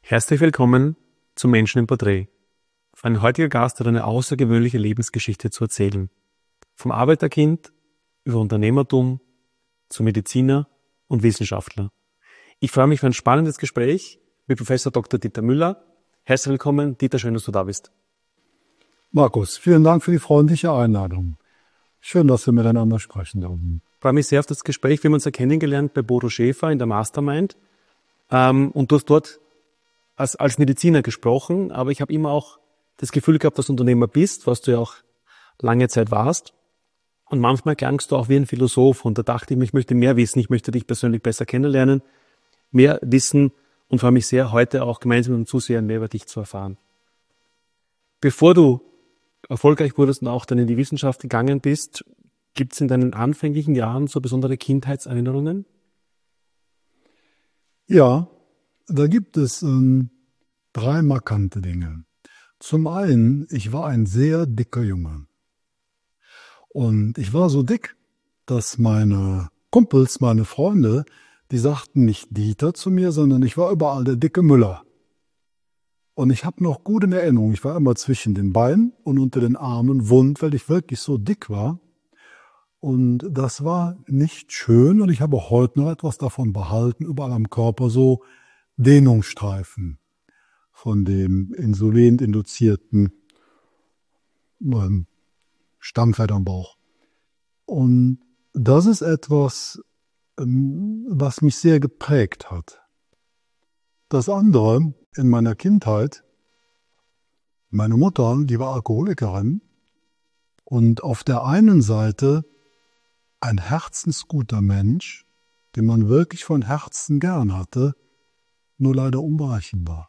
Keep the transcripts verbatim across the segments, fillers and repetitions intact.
Herzlich willkommen zum Menschen im Porträt. Mein heutiger Gast hat eine außergewöhnliche Lebensgeschichte zu erzählen. Vom Arbeiterkind über Unternehmertum zu Mediziner und Wissenschaftler. Ich freue mich für ein spannendes Gespräch mit Professor Doktor Dieter Müller. Herzlich willkommen, Dieter, schön, dass du da bist. Markus, vielen Dank für die freundliche Einladung. Schön, dass wir miteinander sprechen dürfen. Ich freue mich sehr auf das Gespräch. Wir haben uns ja kennengelernt bei Bodo Schäfer in der Mastermind. Ähm, und du hast dort als, als Mediziner gesprochen, aber ich habe immer auch das Gefühl gehabt, dass du Unternehmer bist, was du ja auch lange Zeit warst. Und manchmal klangst du auch wie ein Philosoph. Und da dachte ich mir, ich möchte mehr wissen, ich möchte dich persönlich besser kennenlernen, mehr wissen und freue mich sehr, heute auch gemeinsam mit den Zusehern mehr über dich zu erfahren. Bevor du erfolgreich wurdest und auch dann in die Wissenschaft gegangen bist, gibt es in deinen anfänglichen Jahren so besondere Kindheitserinnerungen? Ja, da gibt es ähm, drei markante Dinge. Zum einen, ich war ein sehr dicker Junge. Und ich war so dick, dass meine Kumpels, meine Freunde, die sagten nicht Dieter zu mir, sondern ich war überall der dicke Müller. Und ich habe noch gut in Erinnerung, ich war immer zwischen den Beinen und unter den Armen wund, weil ich wirklich so dick war. Und das war nicht schön und ich habe heute noch etwas davon behalten, überall am Körper so Dehnungsstreifen von dem insulininduzierten ähm, Stammfett am Bauch. Und das ist etwas, ähm, was mich sehr geprägt hat. Das andere, in meiner Kindheit, meine Mutter, die war Alkoholikerin und auf der einen Seite ein herzensguter Mensch, den man wirklich von Herzen gern hatte, nur leider unberechenbar.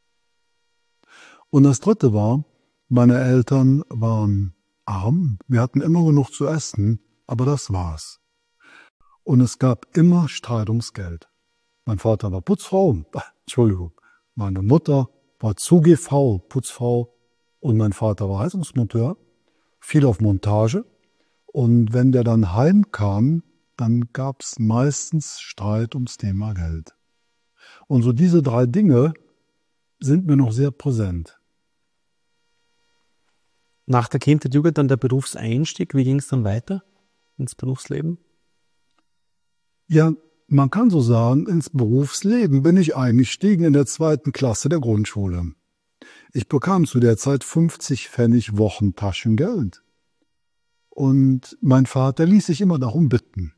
Und das dritte war, meine Eltern waren arm, wir hatten immer genug zu essen, aber das war's. Und es gab immer Streit ums Geld. Mein Vater war Putzfrau, Entschuldigung, meine Mutter war Zug G V, Putzfrau und mein Vater war Heizungsmonteur, viel auf Montage. Und wenn der dann heimkam, dann gab's meistens Streit ums Thema Geld. Und so diese drei Dinge sind mir noch sehr präsent. Nach der Kindheit, Jugend dann der Berufseinstieg, wie ging es dann weiter ins Berufsleben? Ja, man kann so sagen, ins Berufsleben bin ich eingestiegen in der zweiten Klasse der Grundschule. Ich bekam zu der Zeit fünfzig Pfennig Wochentaschengeld. Und mein Vater ließ sich immer darum bitten.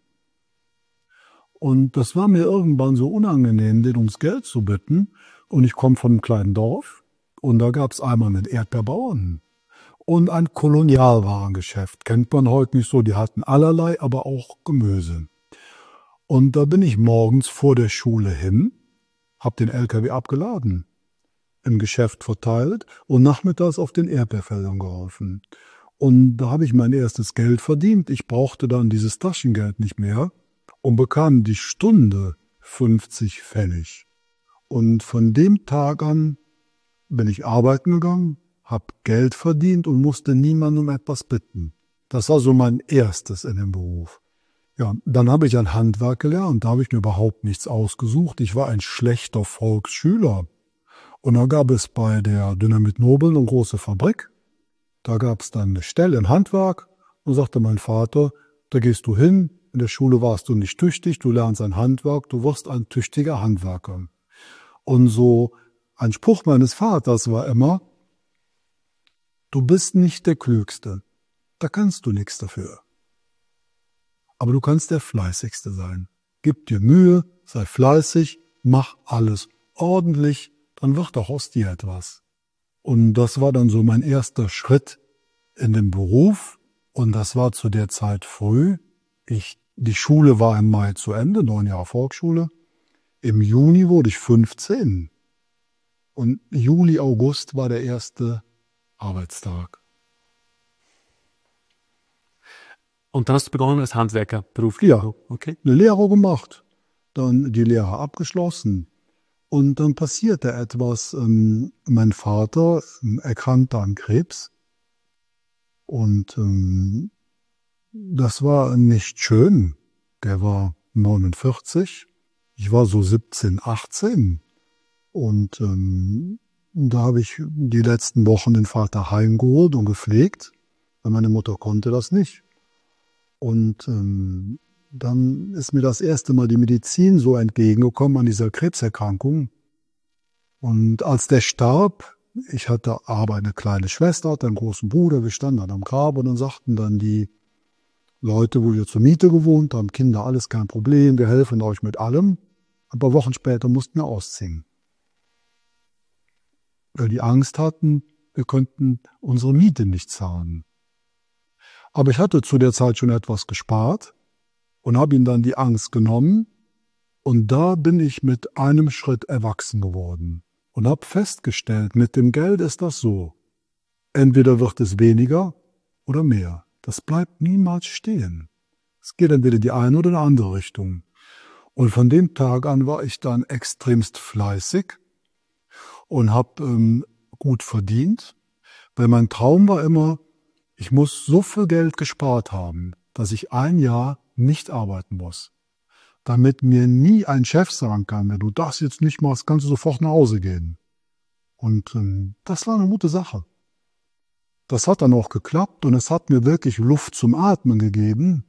Und das war mir irgendwann so unangenehm, den ums Geld zu bitten. Und ich komme von einem kleinen Dorf und da gab es einmal einen Erdbeerbauern und ein Kolonialwarengeschäft. Kennt man heute nicht so, die hatten allerlei, aber auch Gemüse. Und da bin ich morgens vor der Schule hin, hab den L K W abgeladen, im Geschäft verteilt und nachmittags auf den Erdbeerfeldern geholfen. Und da habe ich mein erstes Geld verdient. Ich brauchte dann dieses Taschengeld nicht mehr und bekam die Stunde fünfzig Pfennig. Und von dem Tag an bin ich arbeiten gegangen, habe Geld verdient und musste niemandem um etwas bitten. Das war so mein erstes in dem Beruf. Ja, dann habe ich ein Handwerk gelernt, da habe ich mir überhaupt nichts ausgesucht. Ich war ein schlechter Volksschüler. Und da gab es bei der Dynamit Nobel eine große Fabrik. Da gab es dann eine Stelle im Handwerk und sagte mein Vater, da gehst du hin, in der Schule warst du nicht tüchtig, du lernst ein Handwerk, du wirst ein tüchtiger Handwerker. Und so ein Spruch meines Vaters war immer, du bist nicht der Klügste, da kannst du nichts dafür. Aber du kannst der Fleißigste sein. Gib dir Mühe, sei fleißig, mach alles ordentlich, dann wird auch aus dir etwas. Und das war dann so mein erster Schritt in den Beruf. Und das war zu der Zeit früh. Ich, die Schule war im Mai zu Ende, neun Jahre Volksschule. Im Juni wurde ich fünfzehn. Und Juli, August war der erste Arbeitstag. Und dann hast du begonnen als Handwerker beruflich? Ja, okay. Eine Lehre gemacht, dann die Lehre abgeschlossen. Und dann passierte etwas. Ähm, mein Vater ähm, erkrankte an Krebs. Und ähm, das war nicht schön. Der war neunundvierzig. Ich war so siebzehn, achtzehn. Und ähm, da habe ich die letzten Wochen den Vater heimgeholt und gepflegt, weil meine Mutter konnte das nicht. Und ähm, dann ist mir das erste Mal die Medizin so entgegengekommen an dieser Krebserkrankung. Und als der starb, ich hatte aber eine kleine Schwester, hatte einen großen Bruder, wir standen dann am Grab und dann sagten dann die Leute, wo wir zur Miete gewohnt haben, Kinder, alles kein Problem, wir helfen euch mit allem. Ein paar Wochen später mussten wir ausziehen. Weil die Angst hatten, wir könnten unsere Miete nicht zahlen. Aber ich hatte zu der Zeit schon etwas gespart und habe ihnen dann die Angst genommen. Und da bin ich mit einem Schritt erwachsen geworden und habe festgestellt, mit dem Geld ist das so. Entweder wird es weniger oder mehr. Das bleibt niemals stehen. Es geht entweder die eine oder die andere Richtung. Und von dem Tag an war ich dann extremst fleißig und habe ähm, gut verdient, weil mein Traum war immer, ich muss so viel Geld gespart haben, dass ich ein Jahr nicht arbeiten muss, damit mir nie ein Chef sagen kann, wenn du das jetzt nicht machst, kannst du sofort nach Hause gehen. Und ähm, das war eine gute Sache. Das hat dann auch geklappt und es hat mir wirklich Luft zum Atmen gegeben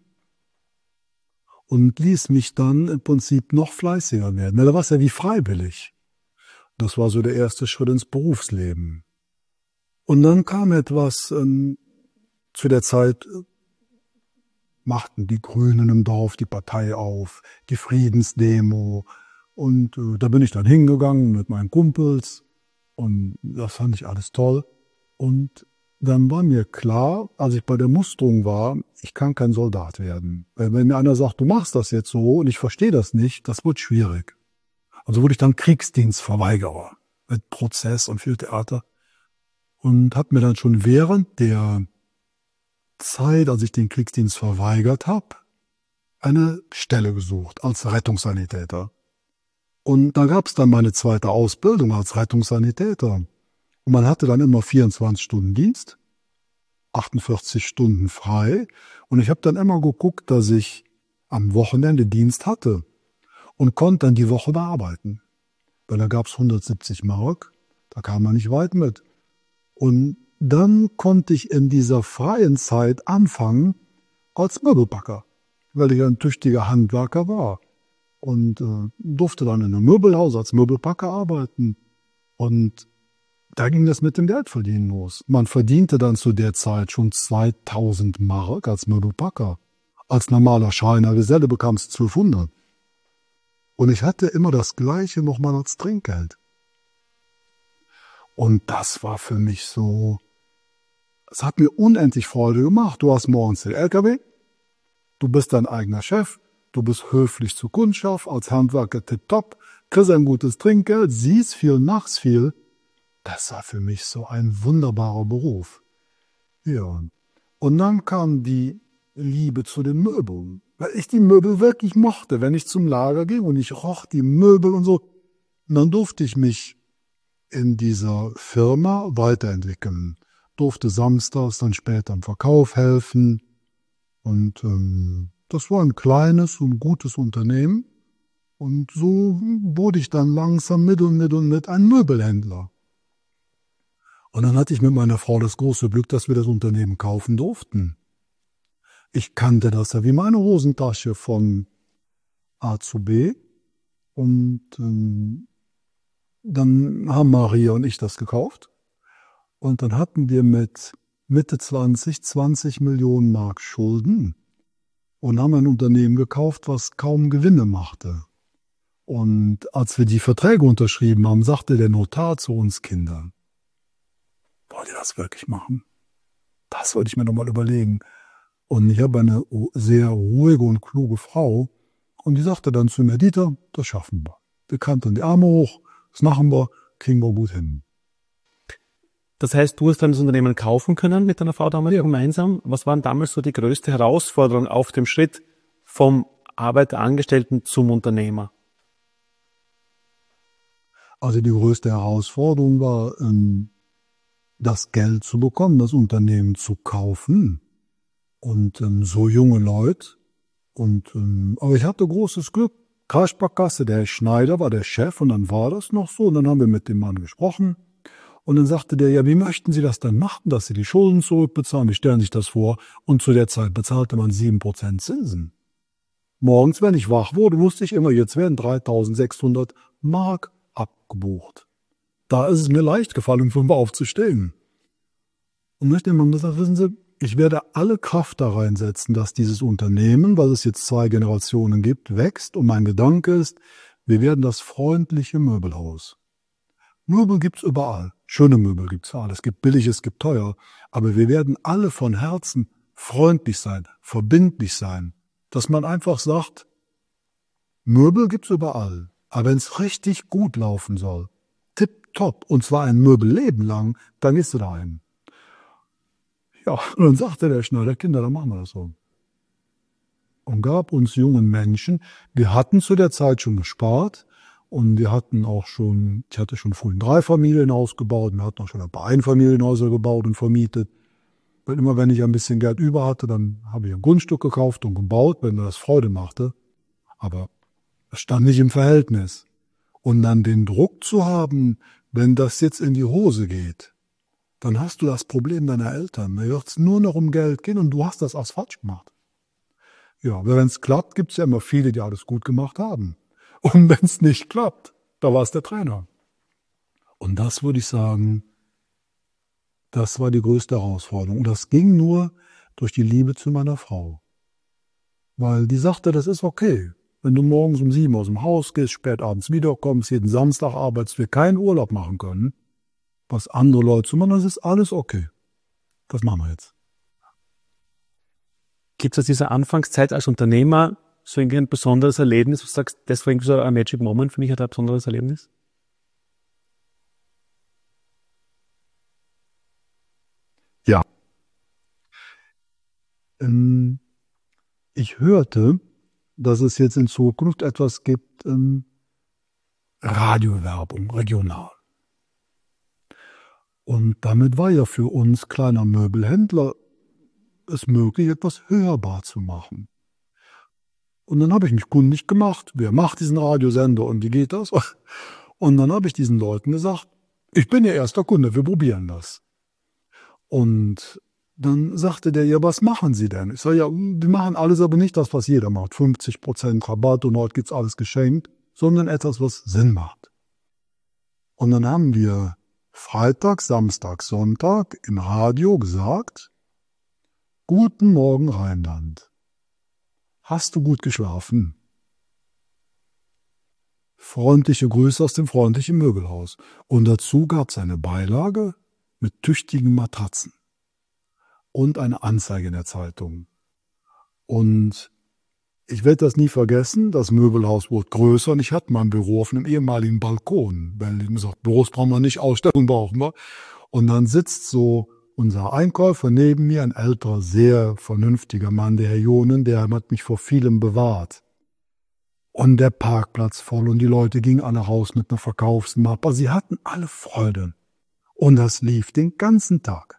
und ließ mich dann im Prinzip noch fleißiger werden. Da war es ja wie freiwillig. Das war so der erste Schritt ins Berufsleben. Und dann kam etwas, ähm, zu der Zeit äh, machten die Grünen im Dorf die Partei auf, die Friedensdemo. Und äh, da bin ich dann hingegangen mit meinen Kumpels und das fand ich alles toll. Und dann war mir klar, als ich bei der Musterung war, ich kann kein Soldat werden. Weil wenn mir einer sagt, du machst das jetzt so und ich verstehe das nicht, das wird schwierig. Also wurde ich dann Kriegsdienstverweigerer mit Prozess und viel Theater. Und habe mir dann schon während der Zeit, als ich den Kriegsdienst verweigert habe, eine Stelle gesucht als Rettungssanitäter. Und da gab es dann meine zweite Ausbildung als Rettungssanitäter. Und man hatte dann immer vierundzwanzig Stunden Dienst, achtundvierzig Stunden frei. Und ich habe dann immer geguckt, dass ich am Wochenende Dienst hatte und konnte dann die Woche bearbeiten. Weil da gab es hundertsiebzig Mark, da kam man nicht weit mit. Und dann konnte ich in dieser freien Zeit anfangen als Möbelbacker, weil ich ein tüchtiger Handwerker war. Und äh, durfte dann in einem Möbelhaus als Möbelbacker arbeiten. Und da ging das mit dem Geldverdienen los. Man verdiente dann zu der Zeit schon zweitausend Mark als Möbelbacker. Als normaler Schreiner Geselle bekam es zwölfhundert. Und ich hatte immer das Gleiche nochmal als Trinkgeld. Und das war für mich so, es hat mir unendlich Freude gemacht. Du hast morgens den L K W, du bist dein eigener Chef, du bist höflich zur Kundschaft, als Handwerker tipptopp, kriegst ein gutes Trinkgeld, siehst viel, machst viel. Das war für mich so ein wunderbarer Beruf. Ja. Und dann kam die Liebe zu den Möbeln, weil ich die Möbel wirklich mochte, wenn ich zum Lager ging und ich roch die Möbel und so. Und dann durfte ich mich in dieser Firma weiterentwickeln, durfte samstags dann später im Verkauf helfen und ähm, das war ein kleines und gutes Unternehmen und so wurde ich dann langsam mit und mit und mit ein Möbelhändler. Und dann hatte ich mit meiner Frau das große Glück, dass wir das Unternehmen kaufen durften. Ich kannte das ja wie meine Hosentasche von A zu B. Und ähm, dann haben Maria und ich das gekauft. Und dann hatten wir mit Mitte zwanzig, zwanzig Millionen Mark Schulden und haben ein Unternehmen gekauft, was kaum Gewinne machte. Und als wir die Verträge unterschrieben haben, sagte der Notar zu uns Kindern, wollt ihr das wirklich machen? Das wollte ich mir nochmal überlegen. Und ich habe eine sehr ruhige und kluge Frau. Und die sagte dann zu mir, Dieter, das schaffen wir. Wir kannten die Arme hoch, das machen wir, kriegen wir gut hin. Das heißt, du hast dann das Unternehmen kaufen können mit deiner Frau damals ja. gemeinsam. Was war denn damals so die größte Herausforderung auf dem Schritt vom Arbeiterangestellten zum Unternehmer? Also die größte Herausforderung war, ähm, das Geld zu bekommen, das Unternehmen zu kaufen. Und ähm, so junge Leute. Und ähm, aber ich hatte großes Glück. Kasperkasse, der Herr Schneider war der Chef und dann war das noch so und dann haben wir mit dem Mann gesprochen und dann sagte der, ja, wie möchten Sie das dann machen, dass Sie die Schulden zurückbezahlen? Wie stellen Sie sich das vor? Und zu der Zeit bezahlte man sieben Prozent Zinsen. Morgens, wenn ich wach wurde, wusste ich immer, jetzt werden dreitausendsechshundert Mark abgebucht. Da ist es mir leicht gefallen, um fünf Uhr aufzustehen. Und dann hat der Mann gesagt, wissen Sie, ich werde alle Kraft da reinsetzen, dass dieses Unternehmen, weil es jetzt zwei Generationen gibt, wächst. Und mein Gedanke ist, wir werden das freundliche Möbelhaus. Möbel gibt's überall. Schöne Möbel gibt's überall. Es gibt billig, es gibt teuer. Aber wir werden alle von Herzen freundlich sein, verbindlich sein. Dass man einfach sagt, Möbel gibt's überall. Aber wenn es richtig gut laufen soll, tipptopp, und zwar ein Möbelleben lang, dann gehst du dahin. Ja, und dann sagte der Schneider, Kinder, dann machen wir das so. Und gab uns jungen Menschen, wir hatten zu der Zeit schon gespart und wir hatten auch schon, ich hatte schon früh ein Dreifamilienhaus gebaut, wir hatten auch schon ein paar Einfamilienhäuser gebaut und vermietet. Weil immer wenn ich ein bisschen Geld über hatte, dann habe ich ein Grundstück gekauft und gebaut, wenn mir das Freude machte. Aber es stand nicht im Verhältnis. Und dann den Druck zu haben, wenn das jetzt in die Hose geht, dann hast du das Problem deiner Eltern. Da wird es nur noch um Geld gehen und du hast das alles falsch gemacht. Ja, aber wenn es klappt, gibt es ja immer viele, die alles gut gemacht haben. Und wenn es nicht klappt, da war es der Trainer. Und das würde ich sagen, das war die größte Herausforderung. Und das ging nur durch die Liebe zu meiner Frau. Weil die sagte, das ist okay. Wenn du morgens um sieben aus dem Haus gehst, spät abends wiederkommst, jeden Samstag arbeitest, wir keinen Urlaub machen können, was andere Leute zu machen, das ist alles okay. Das machen wir jetzt. Gibt es aus dieser Anfangszeit als Unternehmer so ein besonderes Erlebnis, wo du sagst, das war irgendwie so ein Magic Moment, für mich hat ein besonderes Erlebnis? Ja. Ähm, ich hörte, dass es jetzt in Zukunft etwas gibt, ähm, Radiowerbung, regional. Und damit war ja für uns kleiner Möbelhändler es möglich, etwas hörbar zu machen. Und dann habe ich mich kundig gemacht, wer macht diesen Radiosender und wie geht das? Und dann habe ich diesen Leuten gesagt, ich bin Ihr erster Kunde, wir probieren das. Und dann sagte der, ja, was machen Sie denn? Ich sage, ja, wir machen alles, aber nicht das, was jeder macht. fünfzig Prozent Rabatt und heute gibt's alles geschenkt, sondern etwas, was Sinn macht. Und dann haben wir Freitag, Samstag, Sonntag im Radio gesagt, Guten Morgen Rheinland. Hast du gut geschlafen? Freundliche Grüße aus dem freundlichen Möbelhaus. Und dazu gab es eine Beilage mit tüchtigen Matratzen und eine Anzeige in der Zeitung. Und ich werde das nie vergessen, das Möbelhaus wurde größer und ich hatte mein Büro auf einem ehemaligen Balkon. Berlin sagt, Büros brauchen wir nicht, Ausstellungen brauchen wir. Und dann sitzt so unser Einkäufer neben mir, ein älterer, sehr vernünftiger Mann, der Herr Jonen, der hat mich vor vielem bewahrt. Und der Parkplatz voll und die Leute gingen alle raus mit einer Verkaufsmappe. Sie hatten alle Freude. Und das lief den ganzen Tag.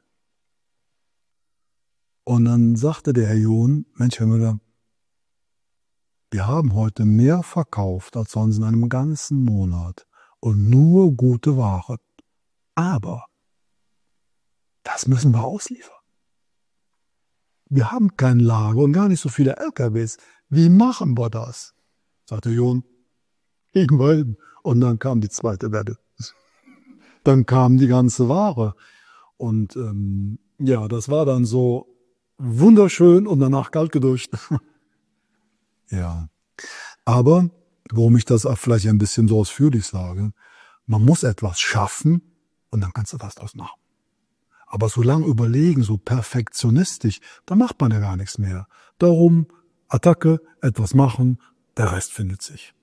Und dann sagte der Herr John, Mensch, Herr Müller, wir haben heute mehr verkauft als sonst in einem ganzen Monat und nur gute Ware. Aber das müssen wir ausliefern. Wir haben kein Lager und gar nicht so viele L K Ws. Wie machen wir das? Sagte John, kriegen wir hin. Und dann kam die zweite Welle. Dann kam die ganze Ware. Und ähm, ja, das war dann so wunderschön und danach kalt geduscht. Ja, aber warum ich das auch vielleicht ein bisschen so ausführlich sage, man muss etwas schaffen und dann kannst du was draus machen. Aber so lange überlegen, so perfektionistisch, da macht man ja gar nichts mehr. Darum, Attacke, etwas machen, der Rest findet sich.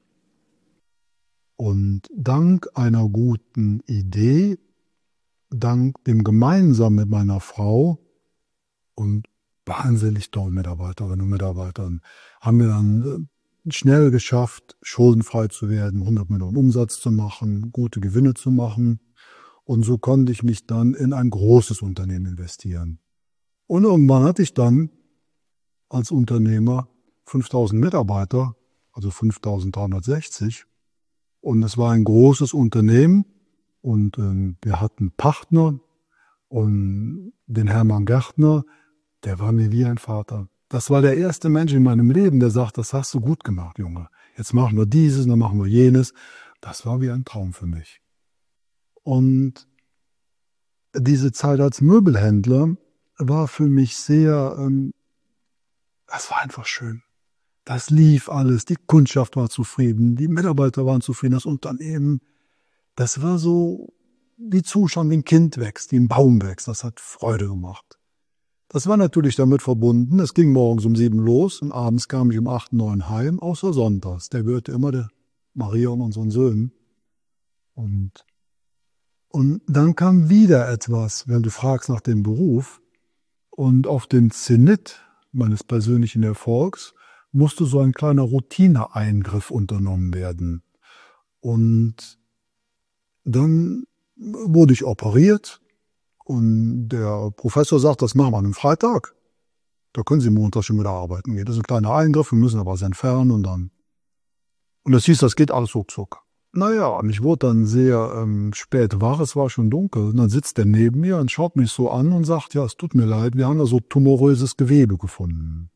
Und dank einer guten Idee, dank dem Gemeinsam mit meiner Frau und wahnsinnig tollen Mitarbeiterinnen und Mitarbeitern, haben wir dann schnell geschafft, schuldenfrei zu werden, hundert Millionen Umsatz zu machen, gute Gewinne zu machen. Und so konnte ich mich dann in ein großes Unternehmen investieren. Und irgendwann hatte ich dann als Unternehmer fünftausend Mitarbeiter, also fünftausenddreihundertsechzig. Und es war ein großes Unternehmen und äh, wir hatten Partner und den Hermann Gärtner, der war mir wie ein Vater. Das war der erste Mensch in meinem Leben, der sagt, das hast du gut gemacht, Junge. Jetzt machen wir dieses, dann machen wir jenes. Das war wie ein Traum für mich. Und diese Zeit als Möbelhändler war für mich sehr, ähm, das war einfach schön. Das lief alles, die Kundschaft war zufrieden, die Mitarbeiter waren zufrieden, das Unternehmen. Das war so wie Zuschauen, wie ein Kind wächst, wie ein Baum wächst. Das hat Freude gemacht. Das war natürlich damit verbunden, es ging morgens um sieben los und abends kam ich um acht, neun heim, außer sonntags. Der gehörte immer der Maria und unseren Söhnen. Und, und dann kam wieder etwas, wenn du fragst nach dem Beruf. Und auf den Zenit meines persönlichen Erfolgs musste so ein kleiner Routineeingriff unternommen werden. Und dann wurde ich operiert und der Professor sagt, das machen wir am Freitag. Da können Sie Montag schon wieder arbeiten gehen. Das ist ein kleiner Eingriff, wir müssen aber was entfernen und dann. Und das hieß, das geht alles ruckzuck. Naja, und ich wurde dann sehr ähm, spät wach, es war schon dunkel. Und dann sitzt er neben mir und schaut mich so an und sagt, ja, es tut mir leid, wir haben da so tumoröses Gewebe gefunden.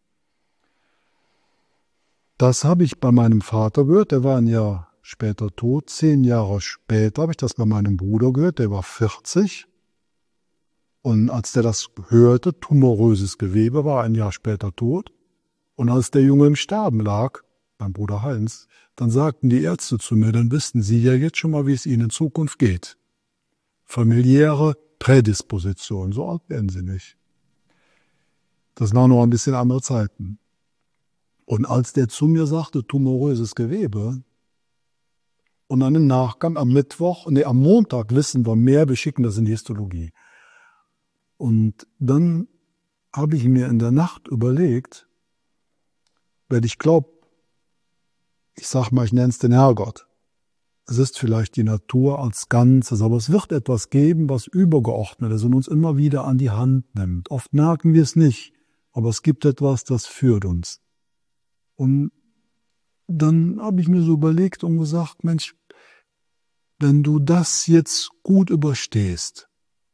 Das habe ich bei meinem Vater gehört, der war ein Jahr später tot. Zehn Jahre später habe ich das bei meinem Bruder gehört, der war vierzig. Und als der das hörte, tumoröses Gewebe, war ein Jahr später tot. Und als der Junge im Sterben lag, mein Bruder Heinz, dann sagten die Ärzte zu mir, dann wüssten Sie ja jetzt schon mal, wie es Ihnen in Zukunft geht. Familiäre Prädisposition, so alt werden Sie nicht. Das waren noch ein bisschen andere Zeiten. Und als der zu mir sagte, tumoröses Gewebe, und dann im Nachgang am Mittwoch, nee, am Montag wissen wir mehr, wir schicken das in die Histologie. Und dann habe ich mir in der Nacht überlegt, weil ich glaube, ich sag mal, ich nenne es den Herrgott. Es ist vielleicht die Natur als Ganzes, aber es wird etwas geben, was übergeordnet ist und uns immer wieder an die Hand nimmt. Oft merken wir es nicht, aber es gibt etwas, das führt uns. Und dann habe ich mir so überlegt und gesagt, Mensch, wenn du das jetzt gut überstehst,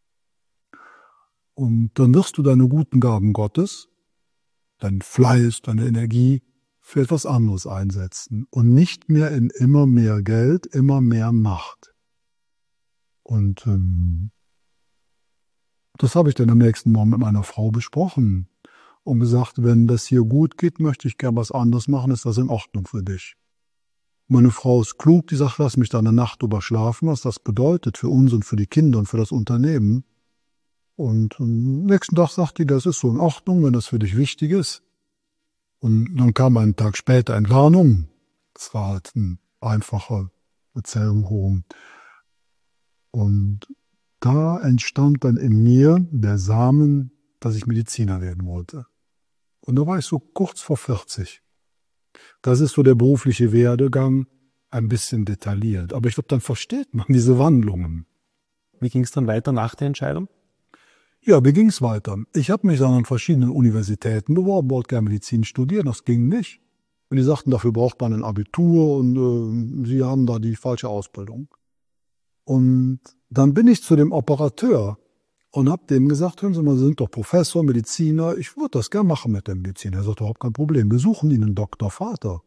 und dann wirst du deine guten Gaben Gottes, dein Fleiß, deine Energie für etwas anderes einsetzen und nicht mehr in immer mehr Geld, immer mehr Macht. Und ähm, das habe ich dann am nächsten Morgen mit meiner Frau besprochen und gesagt, wenn das hier gut geht, möchte ich gern was anderes machen, ist das in Ordnung für dich. Meine Frau ist klug, die sagt, lass mich da eine Nacht drüber schlafen, was das bedeutet für uns und für die Kinder und für das Unternehmen. Und am nächsten Tag sagte die, das ist so in Ordnung, wenn das für dich wichtig ist. Und dann kam einen Tag später Entwarnung. Das war halt ein einfacher Erzählung. Und da entstand dann in mir der Samen, dass ich Mediziner werden wollte. Und da war ich so kurz vor vierzig. Das ist so der berufliche Werdegang, ein bisschen detailliert. Aber ich glaube, dann versteht man diese Wandlungen. Wie ging es dann weiter nach der Entscheidung? Ja, wie ging es weiter? Ich habe mich dann an verschiedenen Universitäten beworben, wollte gerne Medizin studieren, das ging nicht. Und die sagten, dafür braucht man ein Abitur und äh, sie haben da die falsche Ausbildung. Und dann bin ich zu dem Operateur und habe dem gesagt, hören Sie mal, Sie sind doch Professor, Mediziner, ich würde das gerne machen mit der Medizin. Er sagt, überhaupt kein Problem, wir suchen Ihnen einen Doktor Vater.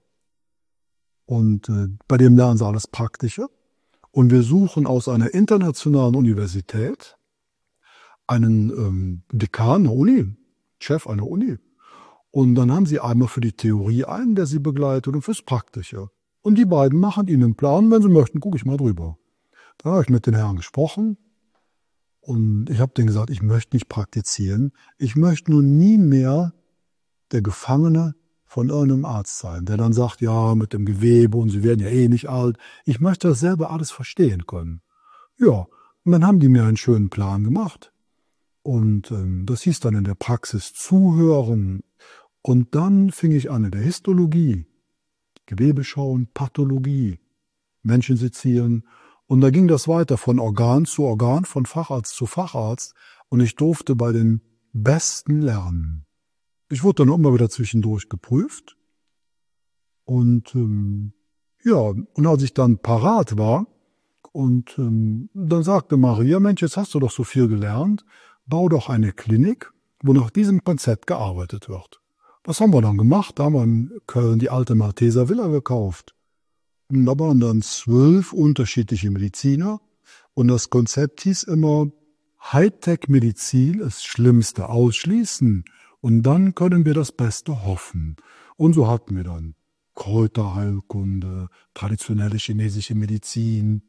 Und äh, bei dem lernen Sie alles Praktische. Und wir suchen aus einer internationalen Universität einen ähm, Dekan einer Uni, Chef einer Uni. Und dann haben sie einmal für die Theorie einen, der sie begleitet, und fürs Praktische. Und die beiden machen ihnen einen Plan, wenn sie möchten, gucke ich mal drüber. Da habe ich mit den Herren gesprochen und ich habe denen gesagt, ich möchte nicht praktizieren. Ich möchte nun nie mehr der Gefangene von irgendeinem Arzt sein, der dann sagt, ja, mit dem Gewebe und sie werden ja eh nicht alt. Ich möchte das selber alles verstehen können. Ja, und dann haben die mir einen schönen Plan gemacht. Und ähm, das hieß dann in der Praxis zuhören. Und dann fing ich an in der Histologie, Gewebe schauen, Pathologie, Menschen sezieren. Und da ging das weiter von Organ zu Organ, von Facharzt zu Facharzt. Und ich durfte bei den Besten lernen. Ich wurde dann immer wieder zwischendurch geprüft. Und ähm, ja, und als ich dann parat war, und ähm, dann sagte Maria, Mensch, jetzt hast du doch so viel gelernt, bau doch eine Klinik, wo nach diesem Konzept gearbeitet wird. Was haben wir dann gemacht? Da haben wir in Köln die alte Malteser Villa gekauft. Und da waren dann zwölf unterschiedliche Mediziner und das Konzept hieß immer, Hightech-Medizin ist Schlimmste ausschließen und dann können wir das Beste hoffen. Und so hatten wir dann Kräuterheilkunde, traditionelle chinesische Medizin,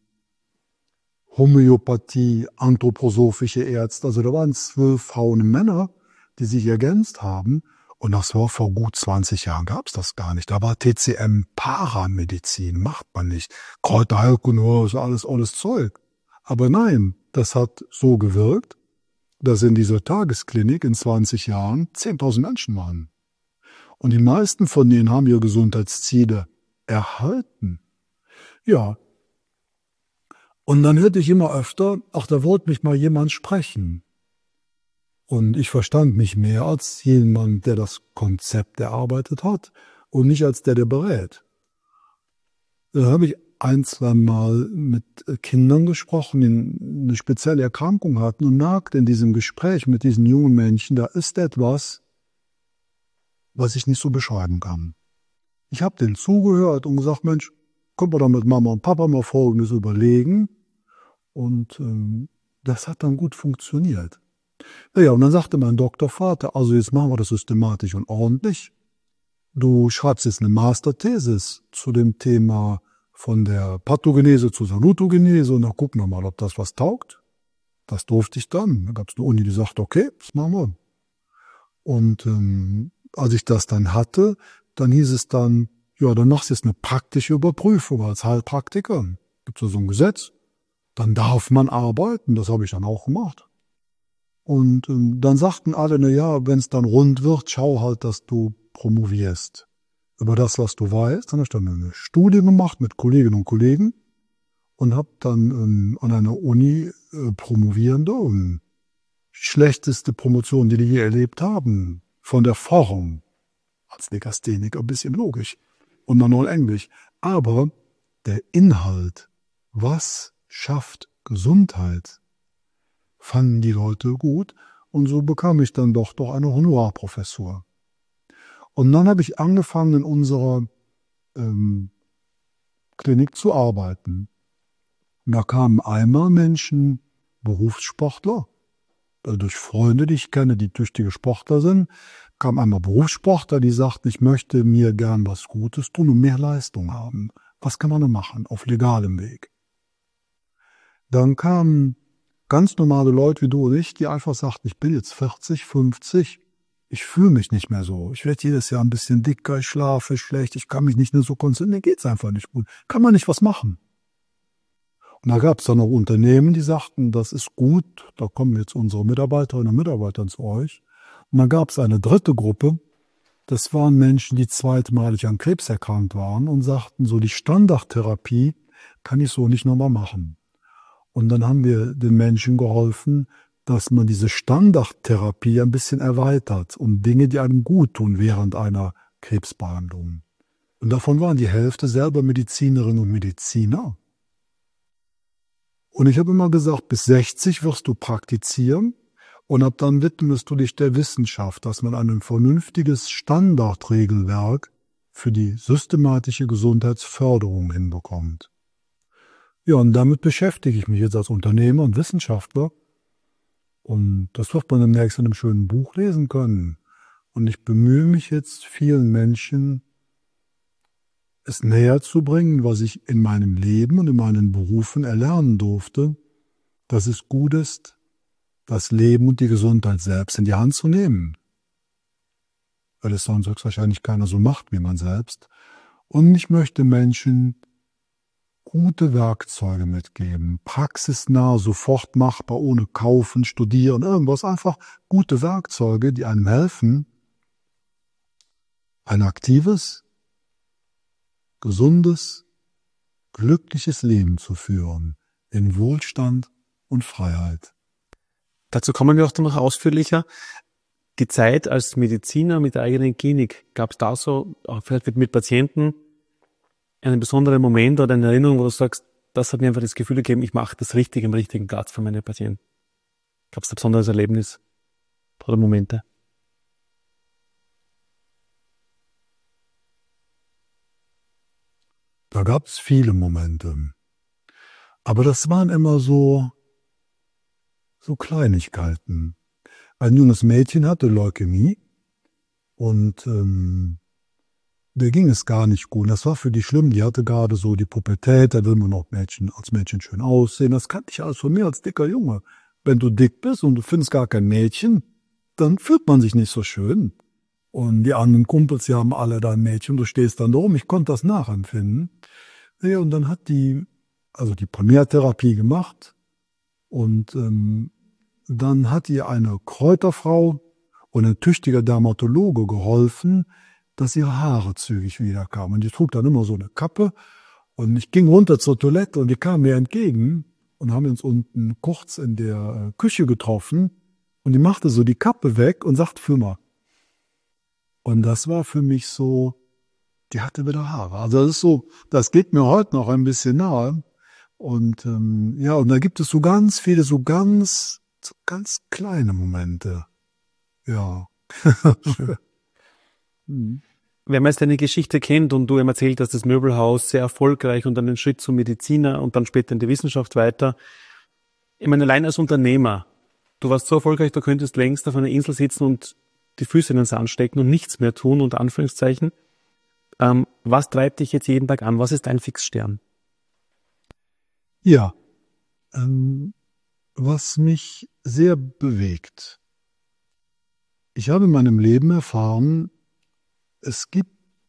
Homöopathie, anthroposophische Ärzte. Also da waren zwölf Frauen und Männer, die sich ergänzt haben. Und das war vor gut zwanzig Jahren, gab es das gar nicht. Da war T C M Paramedizin, macht man nicht. Kräuterheilkunde, oh, ist alles, alles Zeug. Aber nein, das hat so gewirkt, dass in dieser Tagesklinik in zwanzig Jahren zehntausend Menschen waren. Und die meisten von denen haben ihre Gesundheitsziele erhalten. Ja. Und dann hörte ich immer öfter, ach, da wollte mich mal jemand sprechen. Und ich verstand mich mehr als jemand, der das Konzept erarbeitet hat und nicht als der, der berät. Da habe ich ein, zwei Mal mit Kindern gesprochen, die eine spezielle Erkrankung hatten und merkte in diesem Gespräch mit diesen jungen Menschen, da ist etwas, was ich nicht so beschreiben kann. Ich habe denen zugehört und gesagt, Mensch, können wir da mit Mama und Papa mal Folgendes überlegen? Und ähm, das hat dann gut funktioniert. Ja, und dann sagte mein Doktorvater, also jetzt machen wir das systematisch und ordentlich. Du schreibst jetzt eine Masterthesis zu dem Thema von der Pathogenese zur Salutogenese und dann gucken wir mal, ob das was taugt. Das durfte ich dann. Da gab es eine Uni, die sagte, okay, das machen wir. Und ähm, als ich das dann hatte, dann hieß es dann, ja, dann machst du jetzt eine praktische Überprüfung als Heilpraktiker. Gibt es da so ein Gesetz? Dann darf man arbeiten. Das habe ich dann auch gemacht. Und ähm, dann sagten alle, na ja, wenn es dann rund wird, schau halt, dass du promovierst über das, was du weißt. Dann habe ich dann eine Studie gemacht mit Kolleginnen und Kollegen und habe dann ähm, an einer Uni äh, Promovierende und schlechteste Promotion, die die je erlebt haben, von der Form als Legastheniker, ein bisschen logisch und dann nur Englisch. Aber der Inhalt, was schafft Gesundheit, fanden die Leute gut und so bekam ich dann doch doch eine Honorarprofessur. Und dann habe ich angefangen, in unserer ähm, Klinik zu arbeiten. Da kamen einmal Menschen, Berufssportler, also durch Freunde, die ich kenne, die tüchtige Sportler sind, kamen einmal Berufssportler, die sagten, ich möchte mir gern was Gutes tun und mehr Leistung haben. Was kann man da machen? Auf legalem Weg. Dann kamen ganz normale Leute wie du und ich, die einfach sagten, ich bin jetzt vierzig, fünfzig, ich fühle mich nicht mehr so. Ich werde jedes Jahr ein bisschen dicker, ich schlafe schlecht, ich kann mich nicht mehr so konzentrieren, mir geht's einfach nicht gut. Kann man nicht was machen? Und da gab es dann noch Unternehmen, die sagten, das ist gut, da kommen jetzt unsere Mitarbeiterinnen und Mitarbeiter zu euch. Und dann gab es eine dritte Gruppe, das waren Menschen, die zweitmalig an Krebs erkrankt waren und sagten, so die Standardtherapie kann ich so nicht nochmal machen. Und dann haben wir den Menschen geholfen, dass man diese Standardtherapie ein bisschen erweitert und Dinge, die einem gut tun während einer Krebsbehandlung. Und davon waren die Hälfte selber Medizinerinnen und Mediziner. Und ich habe immer gesagt, bis sechzig wirst du praktizieren und ab dann widmest du dich der Wissenschaft, dass man ein vernünftiges Standardregelwerk für die systematische Gesundheitsförderung hinbekommt. Ja, und damit beschäftige ich mich jetzt als Unternehmer und Wissenschaftler. Und das wird man demnächst in einem schönen Buch lesen können. Und ich bemühe mich jetzt, vielen Menschen es näher zu bringen, was ich in meinem Leben und in meinen Berufen erlernen durfte, dass es gut ist, das Leben und die Gesundheit selbst in die Hand zu nehmen. Weil es sonst höchstwahrscheinlich keiner so macht wie man selbst. Und ich möchte Menschen gute Werkzeuge mitgeben, praxisnah, sofort machbar, ohne kaufen, studieren, irgendwas, einfach gute Werkzeuge, die einem helfen, ein aktives, gesundes, glückliches Leben zu führen, in Wohlstand und Freiheit. Dazu kommen wir auch noch ausführlicher. Die Zeit als Mediziner mit der eigenen Klinik, gab es da so, vielleicht mit Patienten, einen besonderen Moment oder eine Erinnerung, wo du sagst, das hat mir einfach das Gefühl gegeben, ich mache das richtig am richtigen Platz für meine Patienten? Gab es ein besonderes Erlebnis oder Momente? Da gab es viele Momente. Aber das waren immer so, so Kleinigkeiten. Ein junges Mädchen hatte Leukämie und ähm, der ging es gar nicht gut. Das war für die schlimm. Die hatte gerade so die Pubertät, da will man noch Mädchen, als Mädchen schön aussehen. Das kannte ich alles von mir als dicker Junge. Wenn du dick bist und du findest gar kein Mädchen, dann fühlt man sich nicht so schön. Und die anderen Kumpels, die haben alle da ein Mädchen, du stehst dann da rum. Ich konnte das nachempfinden. Ja, und dann hat die, also die Primärtherapie gemacht und ähm, dann hat ihr eine Kräuterfrau und ein tüchtiger Dermatologe geholfen, dass ihre Haare zügig wiederkamen. Und die trug dann immer so eine Kappe und ich ging runter zur Toilette und die kamen mir entgegen und haben uns unten kurz in der Küche getroffen und die machte so die Kappe weg und sagte, fühl mal. Und das war für mich so, die hatte wieder Haare. Also das ist so, das geht mir heute noch ein bisschen nahe. Und ähm, ja, und da gibt es so ganz viele, so ganz, so ganz kleine Momente. Ja. Wenn man jetzt deine Geschichte kennt und du ihm erzählt hast, das Möbelhaus sehr erfolgreich und dann den Schritt zum Mediziner und dann später in die Wissenschaft weiter. Ich meine, allein als Unternehmer, du warst so erfolgreich, du könntest längst auf einer Insel sitzen und die Füße in den Sand stecken und nichts mehr tun, unter Anführungszeichen. Ähm, was treibt dich jetzt jeden Tag an? Was ist dein Fixstern? Ja, ähm, was mich sehr bewegt. Ich habe in meinem Leben erfahren, es gibt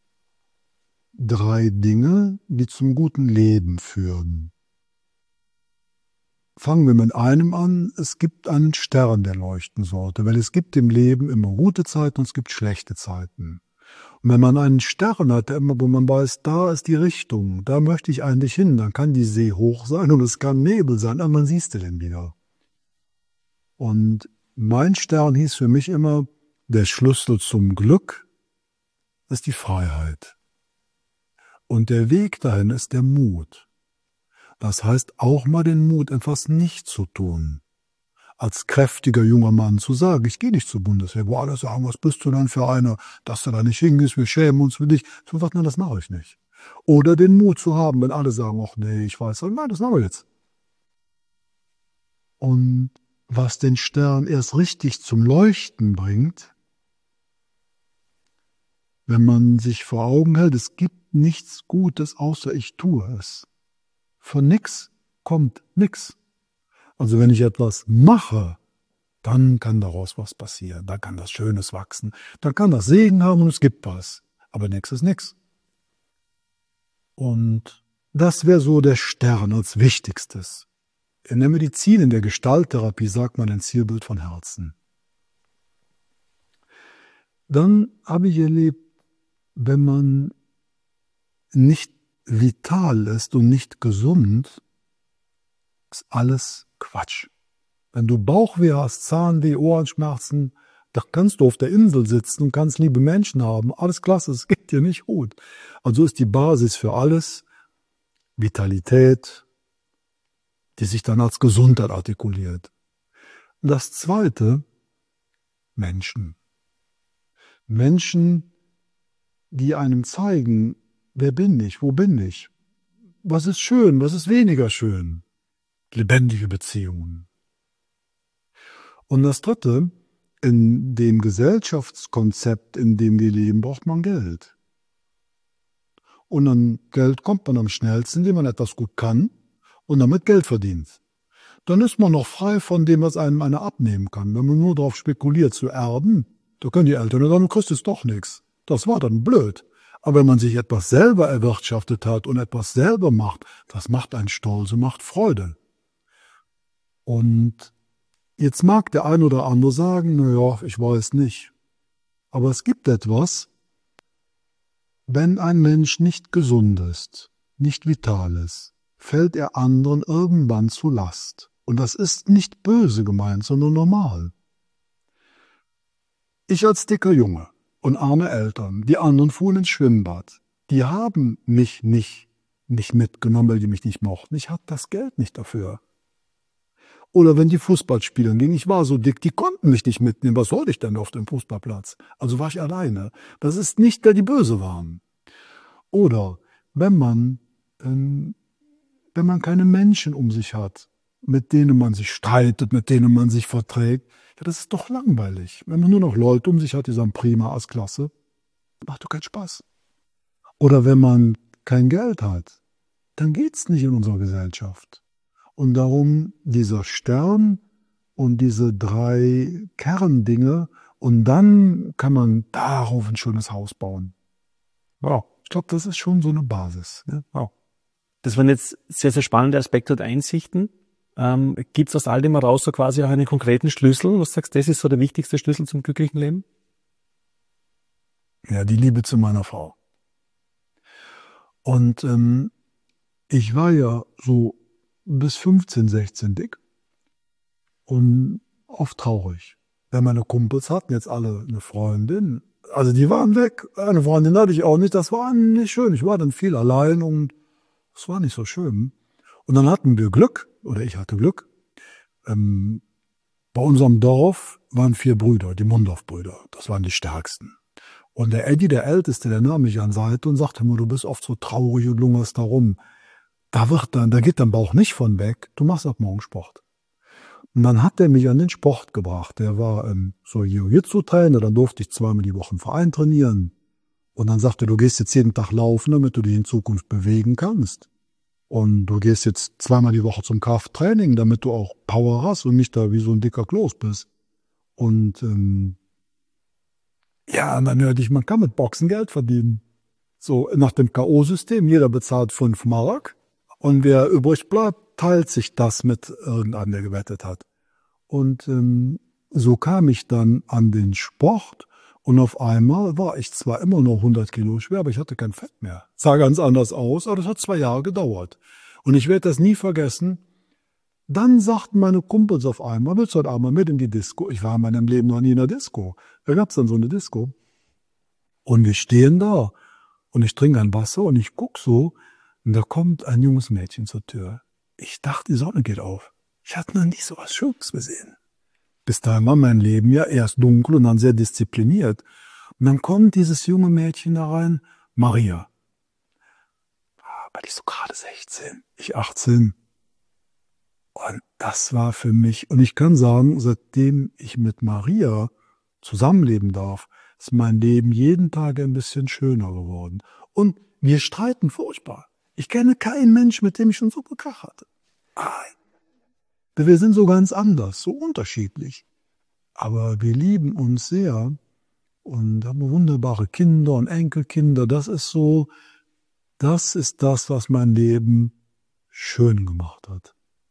drei Dinge, die zum guten Leben führen. Fangen wir mit einem an. Es gibt einen Stern, der leuchten sollte, weil es gibt im Leben immer gute Zeiten und es gibt schlechte Zeiten. Und wenn man einen Stern hat, der immer, wo man weiß, da ist die Richtung, da möchte ich eigentlich hin, dann kann die See hoch sein und es kann Nebel sein, aber man siehst du den wieder. Und mein Stern hieß für mich immer, der Schlüssel zum Glück ist die Freiheit. Und der Weg dahin ist der Mut. Das heißt auch mal den Mut, etwas nicht zu tun. Als kräftiger junger Mann zu sagen, ich gehe nicht zur Bundeswehr, wo alle sagen, was bist du denn für einer, dass du da nicht hingehst, wir schämen uns für dich. Zu sagen, nein, das mache ich nicht. Oder den Mut zu haben, wenn alle sagen, ach nee, ich weiß, nein, das machen wir jetzt. Und was den Stern erst richtig zum Leuchten bringt, wenn man sich vor Augen hält, es gibt nichts Gutes, außer ich tue es. Von nix kommt nix. Also wenn ich etwas mache, dann kann daraus was passieren, dann kann das Schönes wachsen, dann kann das Segen haben und es gibt was. Aber nix ist nix. Und das wäre so der Stern als Wichtigstes. In der Medizin, in der Gestalttherapie sagt man ein Zielbild von Herzen. Dann habe ich erlebt, wenn man nicht vital ist und nicht gesund, ist alles Quatsch. Wenn du Bauchweh hast, Zahnweh, Ohrenschmerzen, da kannst du auf der Insel sitzen und kannst liebe Menschen haben. Alles klasse, es geht dir nicht gut. Also ist die Basis für alles Vitalität, die sich dann als Gesundheit artikuliert. Und das Zweite, Menschen. Menschen, die einem zeigen, wer bin ich, wo bin ich, was ist schön, was ist weniger schön. Lebendige Beziehungen. Und das Dritte, in dem Gesellschaftskonzept, in dem wir leben, braucht man Geld. Und an Geld kommt man am schnellsten, indem man etwas gut kann und damit Geld verdient. Dann ist man noch frei von dem, was einem einer abnehmen kann. Wenn man nur darauf spekuliert zu erben, da können die Eltern sagen, du kriegst jetzt doch nichts. Das war dann blöd. Aber wenn man sich etwas selber erwirtschaftet hat und etwas selber macht, das macht einen stolz und macht Freude. Und jetzt mag der ein oder andere sagen, na ja, ich weiß nicht. Aber es gibt etwas, wenn ein Mensch nicht gesund ist, nicht vital ist, fällt er anderen irgendwann zu Last. Und das ist nicht böse gemeint, sondern normal. Ich als dicker Junge und arme Eltern, die anderen fuhren ins Schwimmbad, die haben mich nicht nicht mitgenommen, weil die mich nicht mochten. Ich hatte das Geld nicht dafür. Oder wenn die Fußball spielen gingen, ich war so dick, die konnten mich nicht mitnehmen. Was sollte ich denn auf dem Fußballplatz? Also war ich alleine. Das ist nicht, weil die böse waren. Oder wenn man, ähm, wenn man keine Menschen um sich hat, mit denen man sich streitet, mit denen man sich verträgt, ja, das ist doch langweilig. Wenn man nur noch Leute um sich hat, die sagen, prima, als Klasse, macht doch keinen Spaß. Oder wenn man kein Geld hat, dann geht's nicht in unserer Gesellschaft. Und darum dieser Stern und diese drei Kerndinge, und dann kann man darauf ein schönes Haus bauen. Wow. Ich glaube, das ist schon so eine Basis. Ja? Wow. Das waren jetzt sehr, sehr spannende Aspekte und Einsichten. Ähm, Gibt es aus all dem heraus so quasi auch einen konkreten Schlüssel? Was sagst du, das ist so der wichtigste Schlüssel zum glücklichen Leben? Ja, die Liebe zu meiner Frau. Und ähm, ich war ja so bis fünfzehn, sechzehn dick und oft traurig. Denn meine Kumpels hatten jetzt alle eine Freundin. Also die waren weg. Eine Freundin hatte ich auch nicht. Das war nicht schön. Ich war dann viel allein und es war nicht so schön. Und dann hatten wir Glück, oder ich hatte Glück. Ähm, bei unserem Dorf waren vier Brüder, die Mundorf-Brüder. Das waren die stärksten. Und der Eddie, der Älteste, der nahm mich an Seite und sagte mir, du bist oft so traurig und lungerst da rum. Da wird dann, da geht dein Bauch nicht von weg. Du machst ab morgen Sport. Und dann hat er mich an den Sport gebracht. Der war ähm, so Jiu-Jitsu-Trainer, dann durfte ich zweimal die Woche im Verein trainieren. Und dann sagte er, du gehst jetzt jeden Tag laufen, damit du dich in Zukunft bewegen kannst. Und du gehst jetzt zweimal die Woche zum Krafttraining, damit du auch Power hast und nicht da wie so ein dicker Kloß bist. Und ähm, ja, und dann hörte ich, man kann mit Boxen Geld verdienen. So nach dem K O-System, jeder bezahlt fünf Mark und wer übrig bleibt, teilt sich das mit irgendeinem, der gewettet hat. Und ähm, so kam ich dann an den Sport und auf einmal war ich zwar immer noch hundert Kilo schwer, aber ich hatte kein Fett mehr. Sah ganz anders aus, aber das hat zwei Jahre gedauert. Und ich werde das nie vergessen. Dann sagten meine Kumpels auf einmal, willst du heute Abend mit in die Disco? Ich war in meinem Leben noch nie in der Disco. Da gab's dann so eine Disco. Und wir stehen da. Und ich trinke ein Wasser und ich guck so. Und da kommt ein junges Mädchen zur Tür. Ich dachte, die Sonne geht auf. Ich hatte noch nie so was Schönes gesehen. Bis dahin war mein Leben ja erst dunkel und dann sehr diszipliniert. Und dann kommt dieses junge Mädchen da rein, Maria. Aber die ist so gerade sechzehn, ich achtzehn. Und das war für mich, und ich kann sagen, seitdem ich mit Maria zusammenleben darf, ist mein Leben jeden Tag ein bisschen schöner geworden. Und wir streiten furchtbar. Ich kenne keinen Mensch, mit dem ich schon so Krach hatte. Wir sind so ganz anders, so unterschiedlich. Aber wir lieben uns sehr und haben wunderbare Kinder und Enkelkinder. Das ist so, das ist das, was mein Leben schön gemacht hat.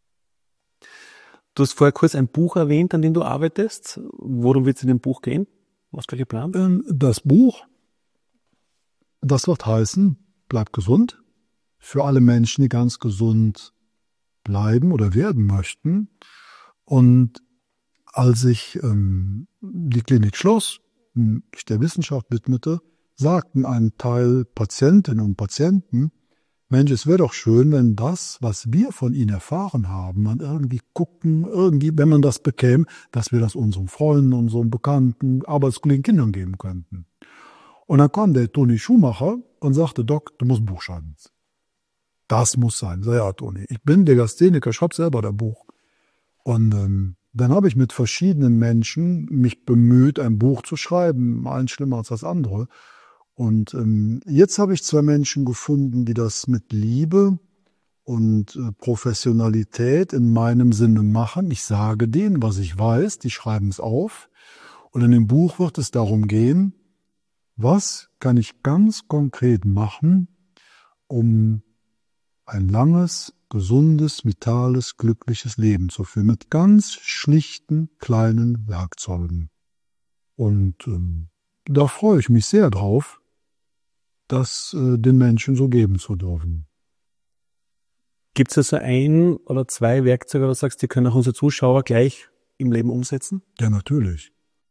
Du hast vorher kurz ein Buch erwähnt, an dem du arbeitest. Worum wird es in dem Buch gehen? Was ist geplant? Das Buch, das wird heißen, bleib gesund. Für alle Menschen, die ganz gesund bleiben oder werden möchten. Und als ich ähm, die Klinik schloss, mich der Wissenschaft widmete, sagten ein Teil Patientinnen und Patienten, Mensch, es wäre doch schön, wenn das, was wir von Ihnen erfahren haben, man irgendwie gucken, irgendwie, wenn man das bekäme, dass wir das unseren Freunden, unseren Bekannten, Arbeitskollegen, Kindern geben könnten. Und dann kam der Toni Schumacher und sagte, Doc, du musst ein Buch schreiben. Das muss sein. Ich sag, ja, Toni, ich bin Legastheniker, ich schreibe selber das Buch. Und ähm, dann habe ich mit verschiedenen Menschen mich bemüht, ein Buch zu schreiben, eins schlimmer als das andere. Und ähm, jetzt habe ich zwei Menschen gefunden, die das mit Liebe und äh, Professionalität in meinem Sinne machen. Ich sage denen, was ich weiß, die schreiben es auf. Und in dem Buch wird es darum gehen, was kann ich ganz konkret machen, um ein langes, gesundes, vitales, glückliches Leben zu führen, mit ganz schlichten, kleinen Werkzeugen. Und ähm, da freue ich mich sehr drauf, das äh, den Menschen so geben zu dürfen. Gibt es also ein oder zwei Werkzeuge, wo du sagst, die können auch unsere Zuschauer gleich im Leben umsetzen? Ja, natürlich.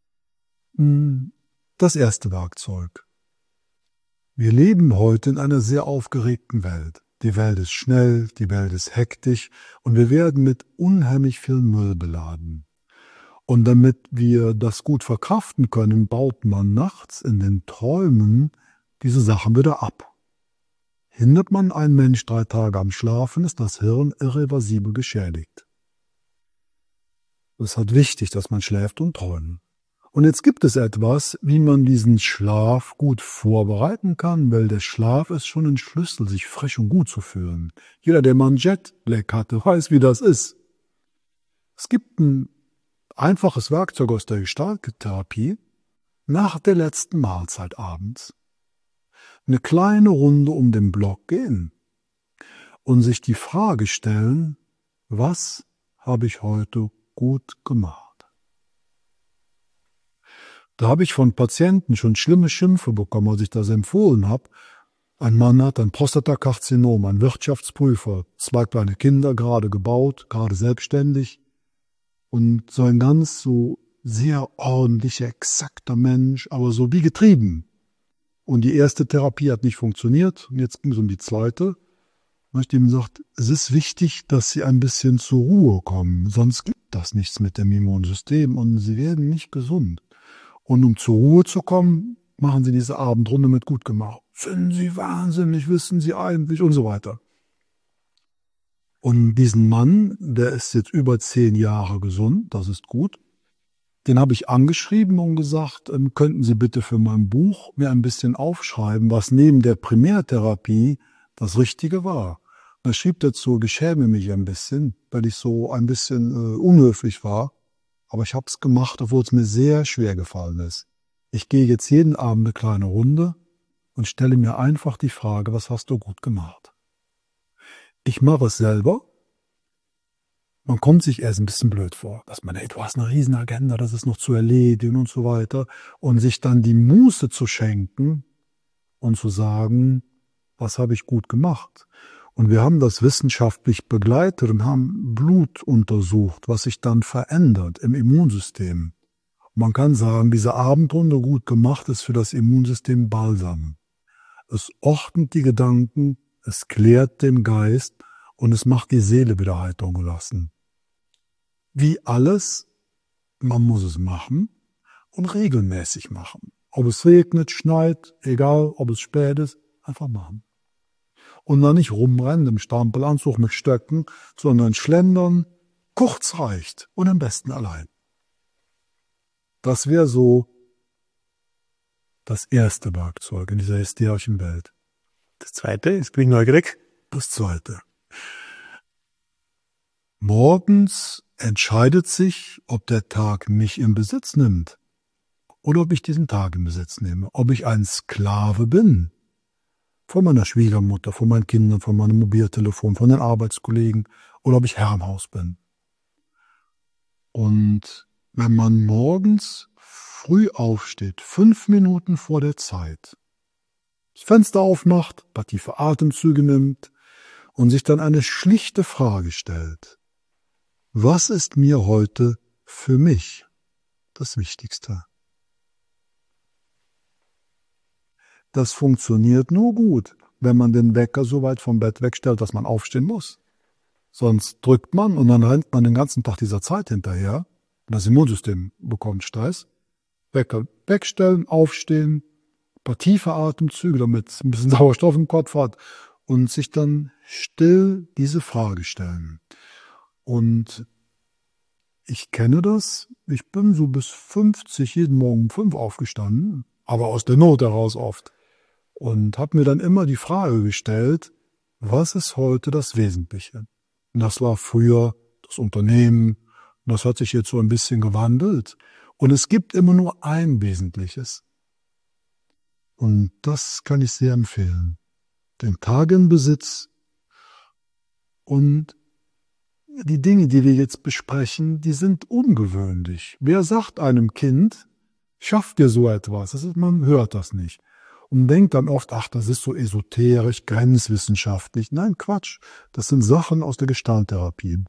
Das erste Werkzeug. Wir leben heute in einer sehr aufgeregten Welt. Die Welt ist schnell, die Welt ist hektisch und wir werden mit unheimlich viel Müll beladen. Und damit wir das gut verkraften können, baut man nachts in den Träumen diese Sachen wieder ab. Hindert man einen Mensch drei Tage am Schlafen, ist das Hirn irreversibel geschädigt. Es ist halt wichtig, dass man schläft und träumt. Und jetzt gibt es etwas, wie man diesen Schlaf gut vorbereiten kann, weil der Schlaf ist schon ein Schlüssel, sich frisch und gut zu fühlen. Jeder, der mal einen Jetlag hatte, weiß, wie das ist. Es gibt ein einfaches Werkzeug aus der Gestalttherapie nach der letzten Mahlzeit abends. Eine kleine Runde um den Block gehen und sich die Frage stellen, was habe ich heute gut gemacht? Da habe ich von Patienten schon schlimme Schimpfe bekommen, als ich das empfohlen habe. Ein Mann hat ein Prostatakarzinom, ein Wirtschaftsprüfer, zwei kleine Kinder, gerade gebaut, gerade selbstständig und so ein ganz so sehr ordentlicher, exakter Mensch, aber so wie getrieben. Und die erste Therapie hat nicht funktioniert und jetzt ging es um die zweite. Und ich ihm gesagt, es ist wichtig, dass Sie ein bisschen zur Ruhe kommen, sonst gibt das nichts mit dem Immunsystem und Sie werden nicht gesund. Und um zur Ruhe zu kommen, machen Sie diese Abendrunde mit gut gemacht. Sind Sie wahnsinnig, wissen Sie eigentlich und so weiter. Und diesen Mann, der ist jetzt über zehn Jahre gesund, das ist gut. Den habe ich angeschrieben und gesagt, ähm, könnten Sie bitte für mein Buch mir ein bisschen aufschreiben, was neben der Primärtherapie das Richtige war. Da schrieb dazu, ich schäme mich ein bisschen, weil ich so ein bisschen äh, unhöflich war. Aber ich habe es gemacht, obwohl es mir sehr schwer gefallen ist. Ich gehe jetzt jeden Abend eine kleine Runde und stelle mir einfach die Frage, was hast du gut gemacht? Ich mache es selber. Man kommt sich erst ein bisschen blöd vor, dass man, ey, du hast eine riesen Agenda, das ist noch zu erledigen und so weiter. Und sich dann die Muße zu schenken und zu sagen, was habe ich gut gemacht? Und wir haben das wissenschaftlich begleitet und haben Blut untersucht, was sich dann verändert im Immunsystem. Man kann sagen, diese Abendrunde gut gemacht ist für das Immunsystem Balsam. Es ordnet die Gedanken, es klärt den Geist und es macht die Seele wieder heiter und gelassen. Wie alles, man muss es machen und regelmäßig machen. Ob es regnet, schneit, egal, ob es spät ist, einfach machen. Und dann nicht rumrennen im Stampelanzug mit Stöcken, sondern schlendern, kurz reicht und am besten allein. Das wäre so das erste Werkzeug in dieser hysterischen Welt. Das zweite, jetzt bin ich neugierig. Das zweite. Morgens entscheidet sich, ob der Tag mich in Besitz nimmt oder ob ich diesen Tag in Besitz nehme. Ob ich ein Sklave bin. Von meiner Schwiegermutter, von meinen Kindern, von meinem Mobiltelefon, von den Arbeitskollegen oder ob ich Herr im Haus bin. Und wenn man morgens früh aufsteht, fünf Minuten vor der Zeit, das Fenster aufmacht, ein paar tiefe Atemzüge nimmt und sich dann eine schlichte Frage stellt. Was ist mir heute für mich das Wichtigste? Das funktioniert nur gut, wenn man den Wecker so weit vom Bett wegstellt, dass man aufstehen muss. Sonst drückt man und dann rennt man den ganzen Tag dieser Zeit hinterher. Das Immunsystem bekommt Stress. Wecker wegstellen, aufstehen, ein paar tiefe Atemzüge, damit es ein bisschen Sauerstoff im Kopf hat und sich dann still diese Frage stellen. Und ich kenne das. Ich bin so bis fünfzig jeden Morgen um fünf aufgestanden, aber aus der Not heraus oft. Und habe mir dann immer die Frage gestellt, was ist heute das Wesentliche? Und das war früher das Unternehmen, und das hat sich jetzt so ein bisschen gewandelt. Und es gibt immer nur ein Wesentliches. Und das kann ich sehr empfehlen. Den Tag in Besitz und die Dinge, die wir jetzt besprechen, die sind ungewöhnlich. Wer sagt einem Kind, schafft dir so etwas? Das ist, man hört das nicht. Und denkt dann oft, ach, das ist so esoterisch, grenzwissenschaftlich. Nein, Quatsch. Das sind Sachen aus der Gestalttherapie.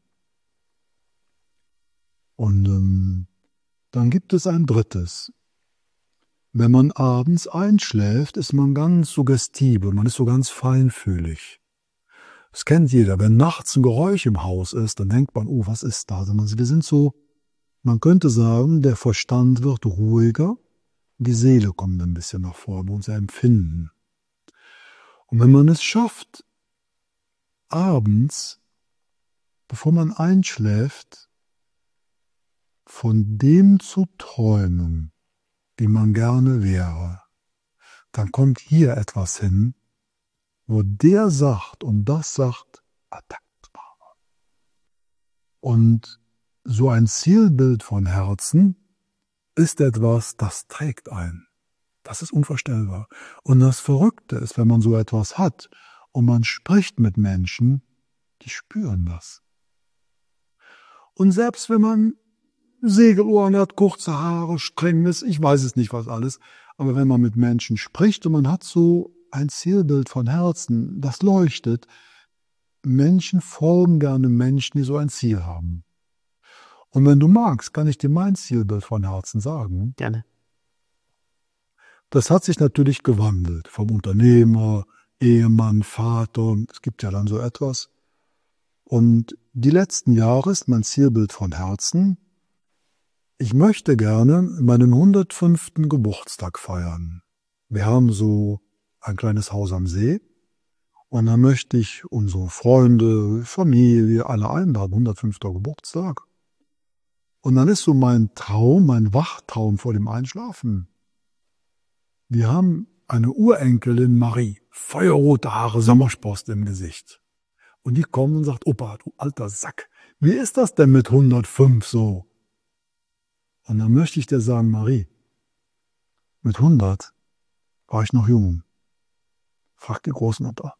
Und ähm, dann gibt es ein drittes. Wenn man abends einschläft, ist man ganz suggestibel, man ist so ganz feinfühlig. Das kennt jeder. Wenn nachts ein Geräusch im Haus ist, dann denkt man, oh, was ist da? Also wir sind so, man könnte sagen, der Verstand wird ruhiger, die Seele kommt ein bisschen nach vorne, unser Empfinden. Und wenn man es schafft, abends, bevor man einschläft, von dem zu träumen, wie man gerne wäre, dann kommt hier etwas hin, wo der sagt und das sagt, Attackbar. Und so ein Zielbild von Herzen ist etwas, das trägt einen. Das ist unvorstellbar. Und das Verrückte ist, wenn man so etwas hat und man spricht mit Menschen, die spüren das. Und selbst wenn man Segelohren hat, kurze Haare, streng ist, ich weiß es nicht was alles, aber wenn man mit Menschen spricht und man hat so ein Zielbild von Herzen, das leuchtet, Menschen folgen gerne Menschen, die so ein Ziel haben. Und wenn du magst, kann ich dir mein Zielbild von Herzen sagen. Gerne. Das hat sich natürlich gewandelt, vom Unternehmer, Ehemann, Vater, es gibt ja dann so etwas. Und die letzten Jahre ist mein Zielbild von Herzen, ich möchte gerne meinen hundertfünften Geburtstag feiern. Wir haben so ein kleines Haus am See und da möchte ich unsere Freunde, Familie, alle einladen, hundertfünfter Geburtstag. Und dann ist so mein Traum, mein Wachtraum vor dem Einschlafen. Wir haben eine Urenkelin Marie, feuerrote Haare, Sommersprost im Gesicht. Und die kommt und sagt, Opa, du alter Sack, wie ist das denn mit hundertfünf so? Und dann möchte ich dir sagen, Marie, mit hundert war ich noch jung. Frag die Großmutter.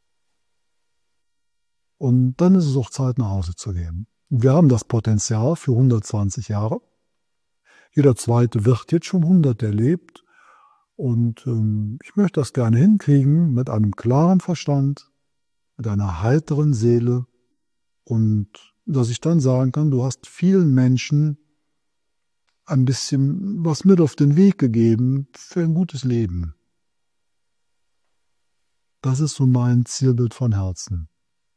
Und dann ist es auch Zeit, nach Hause zu gehen. Wir haben das Potenzial für hundertzwanzig Jahre. Jeder Zweite wird jetzt schon hundert erlebt. Und ähm, ich möchte das gerne hinkriegen mit einem klaren Verstand, mit einer heiteren Seele. Und dass ich dann sagen kann, du hast vielen Menschen ein bisschen was mit auf den Weg gegeben für ein gutes Leben. Das ist so mein Zielbild von Herzen.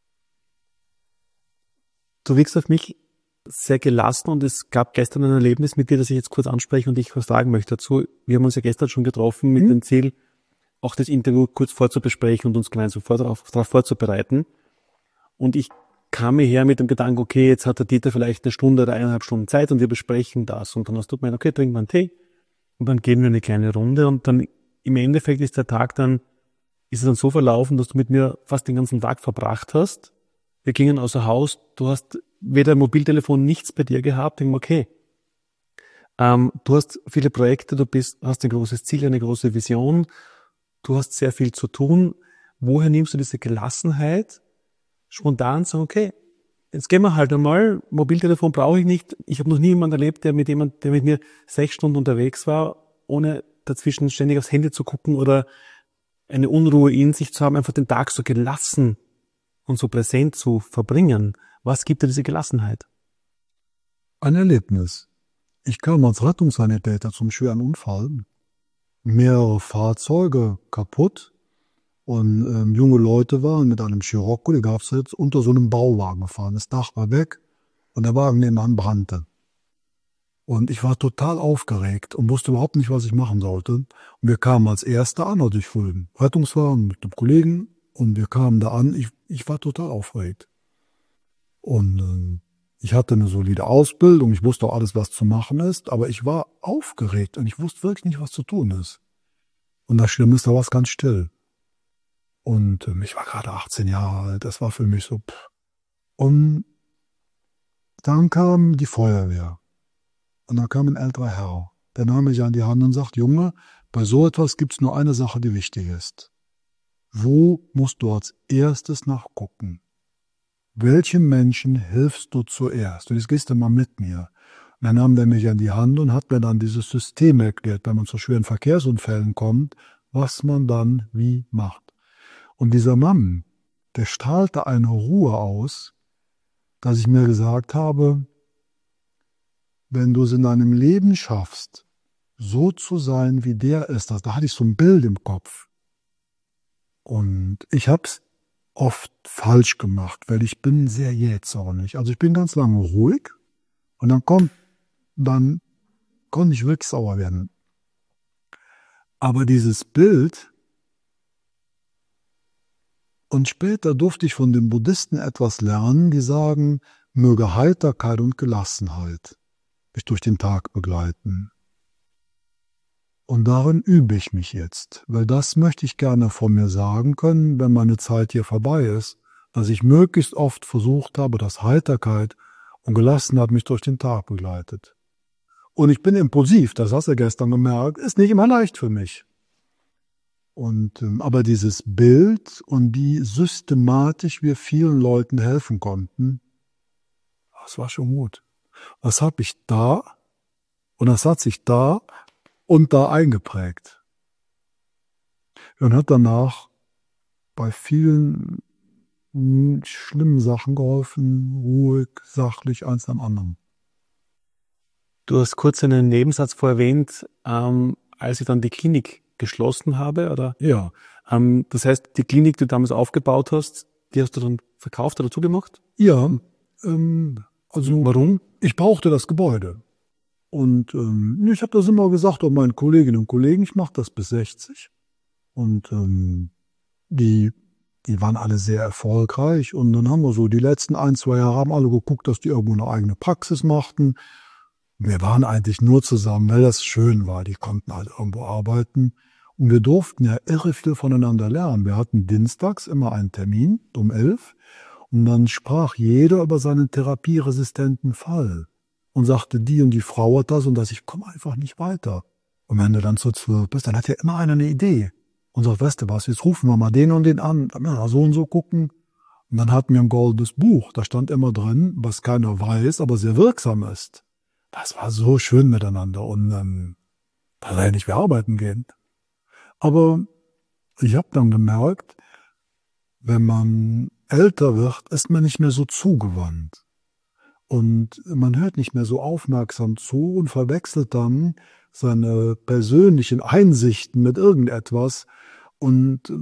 Du wirkst auf mich sehr gelassen und es gab gestern ein Erlebnis mit dir, das ich jetzt kurz anspreche und ich was sagen möchte dazu. Wir haben uns ja gestern schon getroffen mit hm. dem Ziel, auch das Interview kurz vorzubesprechen und uns gemeinsam darauf, darauf vorzubereiten. Und ich kam mir her mit dem Gedanken, okay, jetzt hat der Dieter vielleicht eine Stunde oder eineinhalb Stunden Zeit und wir besprechen das. Und dann hast du gemeint, okay, trinken wir einen Tee und dann gehen wir eine kleine Runde und dann im Endeffekt ist der Tag dann, ist es dann so verlaufen, dass du mit mir fast den ganzen Tag verbracht hast. Wir gingen außer Haus, du hast weder Mobiltelefon, nichts bei dir gehabt. Ich denke, okay, ähm, du hast viele Projekte, du bist, hast ein großes Ziel, eine große Vision, du hast sehr viel zu tun. Woher nimmst du diese Gelassenheit, spontan zu sagen, okay, jetzt gehen wir halt einmal, Mobiltelefon brauche ich nicht. Ich habe noch nie jemanden erlebt, der mit jemand, der mit mir sechs Stunden unterwegs war, ohne dazwischen ständig aufs Handy zu gucken oder eine Unruhe in sich zu haben, einfach den Tag so gelassen und so präsent zu verbringen. Was gibt dir diese Gelassenheit? Ein Erlebnis. Ich kam als Rettungssanitäter zum schweren Unfall. Mehrere Fahrzeuge kaputt und ähm, junge Leute waren mit einem Scirocco, die gab es jetzt, unter so einem Bauwagen gefahren. Das Dach war weg und der Wagen nebenan brannte. Und ich war total aufgeregt und wusste überhaupt nicht, was ich machen sollte. Und wir kamen als Erste an, also ich fuhr im Rettungswagen mit dem Kollegen und wir kamen da an. Ich, ich war total aufgeregt. Und äh, ich hatte eine solide Ausbildung, ich wusste auch alles, was zu machen ist, aber ich war aufgeregt und ich wusste wirklich nicht, was zu tun ist. Und das Schlimme ist, da war es ganz still. Und äh, ich war gerade achtzehn Jahre alt, das war für mich so. Pff. Und dann kam die Feuerwehr. Und dann kam ein älterer Herr, der nahm mich an die Hand und sagt, Junge, bei so etwas gibt es nur eine Sache, die wichtig ist. Wo musst du als erstes nachgucken? Welchen Menschen hilfst du zuerst? Und jetzt gehst du mal mit mir. Und dann nahm der mich an die Hand und hat mir dann dieses System erklärt, wenn man zu schweren Verkehrsunfällen kommt, was man dann wie macht. Und dieser Mann, der strahlte eine Ruhe aus, dass ich mir gesagt habe, wenn du es in deinem Leben schaffst, so zu sein, wie der ist, da hatte ich so ein Bild im Kopf. Und ich habe es oft falsch gemacht, weil ich bin sehr jähzornig. Also ich bin ganz lange ruhig und dann kommt, dann konnte ich wirklich sauer werden. Aber dieses Bild, und später durfte ich von den Buddhisten etwas lernen, die sagen, möge Heiterkeit und Gelassenheit mich durch den Tag begleiten. Und darin übe ich mich jetzt, weil das möchte ich gerne von mir sagen können, wenn meine Zeit hier vorbei ist, dass ich möglichst oft versucht habe, dass Heiterkeit und Gelassenheit mich durch den Tag begleitet. Und ich bin impulsiv, das hast du gestern gemerkt, ist nicht immer leicht für mich. Und, ähm, aber dieses Bild und wie systematisch wir vielen Leuten helfen konnten, das war schon gut. Das habe ich da und das hat sich da und da eingeprägt. Und hat danach bei vielen schlimmen Sachen geholfen, ruhig, sachlich, eins am anderen. Du hast kurz einen Nebensatz vorher erwähnt, ähm, als ich dann die Klinik geschlossen habe, oder? Ja. Ähm, das heißt, die Klinik, die du damals aufgebaut hast, die hast du dann verkauft oder zugemacht? Ja, ähm, also Warum? Ich brauchte das Gebäude. Und ähm, ich habe das immer gesagt, auch meinen Kolleginnen und Kollegen, ich mache das bis sechzig. Und ähm, die, die waren alle sehr erfolgreich. Und dann haben wir so die letzten ein, zwei Jahre haben alle geguckt, dass die irgendwo eine eigene Praxis machten. Wir waren eigentlich nur zusammen, weil das schön war. Die konnten halt irgendwo arbeiten. Und wir durften ja irre viel voneinander lernen. Wir hatten dienstags immer einen Termin um elf. Und dann sprach jeder über seinen therapieresistenten Fall. Und sagte, die und die Frau hat das und das, ich komme einfach nicht weiter. Und wenn du dann zu zwölf bist, dann hat ja immer einer eine Idee. Und sagt, weißt du was, jetzt rufen wir mal den und den an, dann müssen wir so und so gucken. Und dann hatten wir ein goldenes Buch, da stand immer drin, was keiner weiß, aber sehr wirksam ist. Das war so schön miteinander und ähm, da sei nicht wir arbeiten gehen. Aber ich habe dann gemerkt, wenn man älter wird, ist man nicht mehr so zugewandt. Und man hört nicht mehr so aufmerksam zu und verwechselt dann seine persönlichen Einsichten mit irgendetwas. Und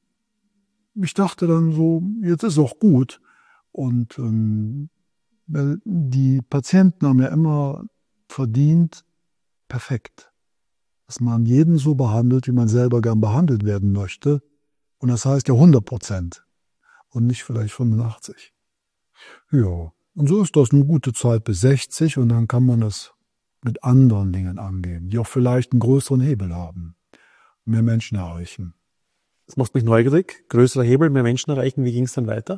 ich dachte dann so, jetzt ist auch gut. Und ähm, die Patienten haben ja immer verdient, perfekt. Dass man jeden so behandelt, wie man selber gern behandelt werden möchte. Und das heißt ja hundert Prozent und nicht vielleicht fünfundachtzig. Ja. Und so ist das eine gute Zeit bis sechzig und dann kann man das mit anderen Dingen angehen, die auch vielleicht einen größeren Hebel haben, mehr Menschen erreichen. Das macht mich neugierig. Größerer Hebel, mehr Menschen erreichen. Wie ging es dann weiter?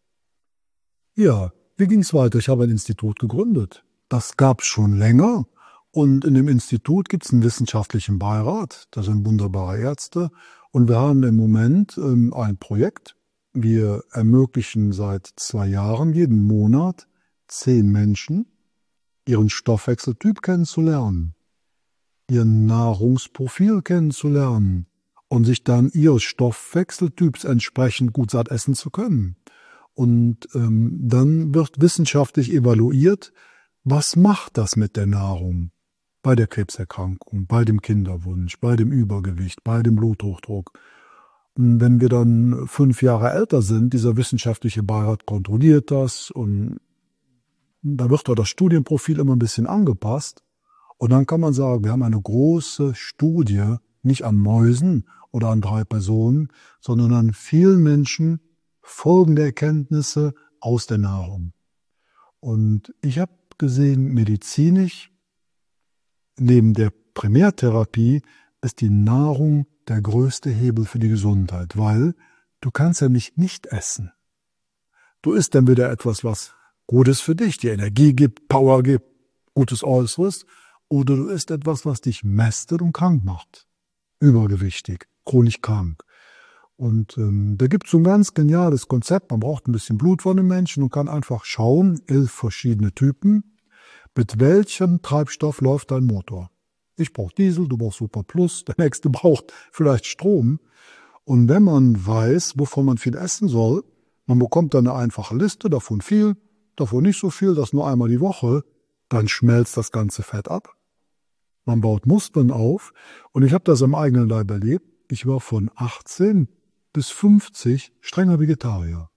Ja, wie ging es weiter? Ich habe ein Institut gegründet. Das gab es schon länger und in dem Institut gibt es einen wissenschaftlichen Beirat. Da sind wunderbare Ärzte und wir haben im Moment ähm, ein Projekt. Wir ermöglichen seit zwei Jahren jeden Monat zehn Menschen, ihren Stoffwechseltyp kennenzulernen, ihr Nahrungsprofil kennenzulernen und sich dann ihres Stoffwechseltyps entsprechend gut satt essen zu können. Und ähm, dann wird wissenschaftlich evaluiert, was macht das mit der Nahrung bei der Krebserkrankung, bei dem Kinderwunsch, bei dem Übergewicht, bei dem Bluthochdruck. Wenn wir dann fünf Jahre älter sind, dieser wissenschaftliche Beirat kontrolliert das und da wird doch das Studienprofil immer ein bisschen angepasst. Und dann kann man sagen, wir haben eine große Studie, nicht an Mäusen oder an drei Personen, sondern an vielen Menschen, folgende Erkenntnisse aus der Nahrung. Und ich habe gesehen, medizinisch, neben der Primärtherapie, ist die Nahrung der größte Hebel für die Gesundheit, weil du kannst ja nicht nicht essen. Du isst dann wieder etwas, was Gutes für dich, dir Energie gibt, Power gibt, gutes Äußeres, oder du isst etwas, was dich mästet und krank macht. Übergewichtig, chronisch krank. Und ähm, da gibt es so ein ganz geniales Konzept, man braucht ein bisschen Blut von den Menschen und kann einfach schauen, elf verschiedene Typen, mit welchem Treibstoff läuft dein Motor. Ich brauche Diesel, du brauchst Super Plus, der nächste braucht vielleicht Strom. Und wenn man weiß, wovon man viel essen soll, man bekommt dann eine einfache Liste, davon viel, davon nicht so viel, das nur einmal die Woche, dann schmelzt das ganze Fett ab. Man baut Muskeln auf und ich habe das am eigenen Leib erlebt. Ich war von achtzehn bis fünfzig strenger Vegetarier.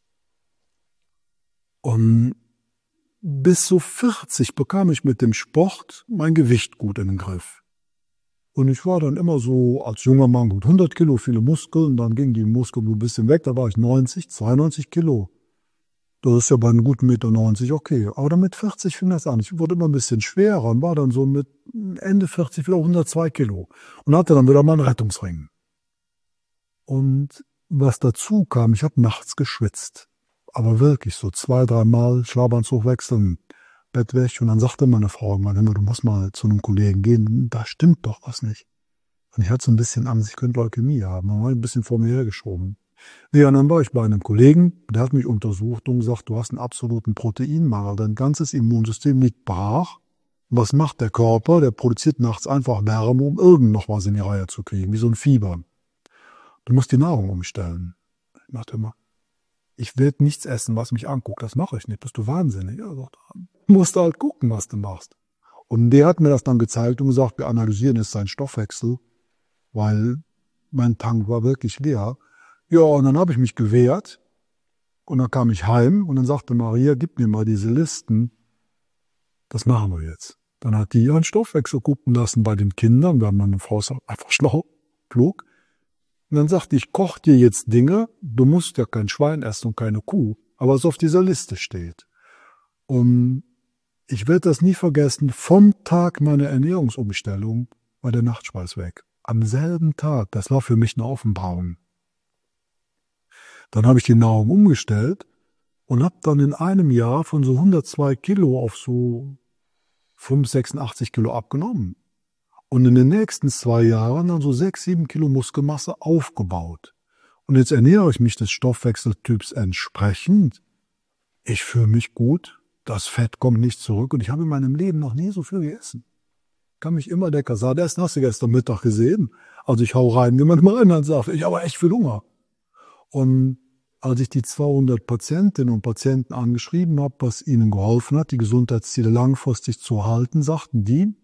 Und bis so vierzig bekam ich mit dem Sport mein Gewicht gut in den Griff. Und ich war dann immer so als junger Mann gut hundert Kilo, viele Muskeln, dann gingen die Muskeln ein bisschen weg, da war ich neunzig, zweiundneunzig Kilo. Das ist ja bei einem guten Meter neunzig okay. Aber dann mit vierzig fing das an. Ich wurde immer ein bisschen schwerer und war dann so mit Ende vierzig wieder hundertzwei Kilo. Und hatte dann wieder mal einen Rettungsring. Und was dazu kam, ich habe nachts geschwitzt. Aber wirklich so zwei, dreimal Schlafanzug wechseln, Bett weg. Und dann sagte meine Frau irgendwann, du musst mal zu einem Kollegen gehen, da stimmt doch was nicht. Und ich hatte so ein bisschen Angst, ich könnte Leukämie haben. Dann war ich ein bisschen vor mir hergeschoben. Ja, und dann war ich bei einem Kollegen, der hat mich untersucht und gesagt, du hast einen absoluten Proteinmangel. Dein ganzes Immunsystem liegt brach. Was macht der Körper? Der produziert nachts einfach Wärme, um irgend noch was in die Reihe zu kriegen, wie so ein Fieber. Du musst die Nahrung umstellen. Ich dachte immer, ich werde nichts essen, was mich anguckt. Das mache ich nicht. Bist du wahnsinnig? Ja, sagt er, du musst halt gucken, was du machst. Und der hat mir das dann gezeigt und gesagt, wir analysieren jetzt seinen Stoffwechsel, weil mein Tank war wirklich leer. Ja, und dann habe ich mich gewehrt und dann kam ich heim und dann sagte Maria, gib mir mal diese Listen. Das machen wir jetzt. Dann hat die ihren Stoffwechsel gucken lassen bei den Kindern. Wir haben meine Frau einfach schlau, klug. Und dann sagte ich, koch dir jetzt Dinge, du musst ja kein Schwein essen und keine Kuh, aber was auf dieser Liste steht. Und ich werde das nie vergessen, vom Tag meiner Ernährungsumstellung war der Nachtschweiß weg. Am selben Tag, das war für mich eine Offenbarung. Dann habe ich die Nahrung umgestellt und habe dann in einem Jahr von so hundertzwei Kilo auf so fünf, sechsundachtzig Kilo abgenommen. Und in den nächsten zwei Jahren dann so sechs, sieben Kilo Muskelmasse aufgebaut. Und jetzt ernähre ich mich des Stoffwechseltyps entsprechend. Ich fühle mich gut, das Fett kommt nicht zurück und ich habe in meinem Leben noch nie so viel gegessen. Ich kann mich immer der Kasade essen, hast du gestern Mittag gesehen? Also ich hau rein, wie man immer erinnert sagt, ich habe echt viel Hunger. Und als ich die zweihundert Patientinnen und Patienten angeschrieben habe, was ihnen geholfen hat, die Gesundheitsziele langfristig zu erhalten, sagten die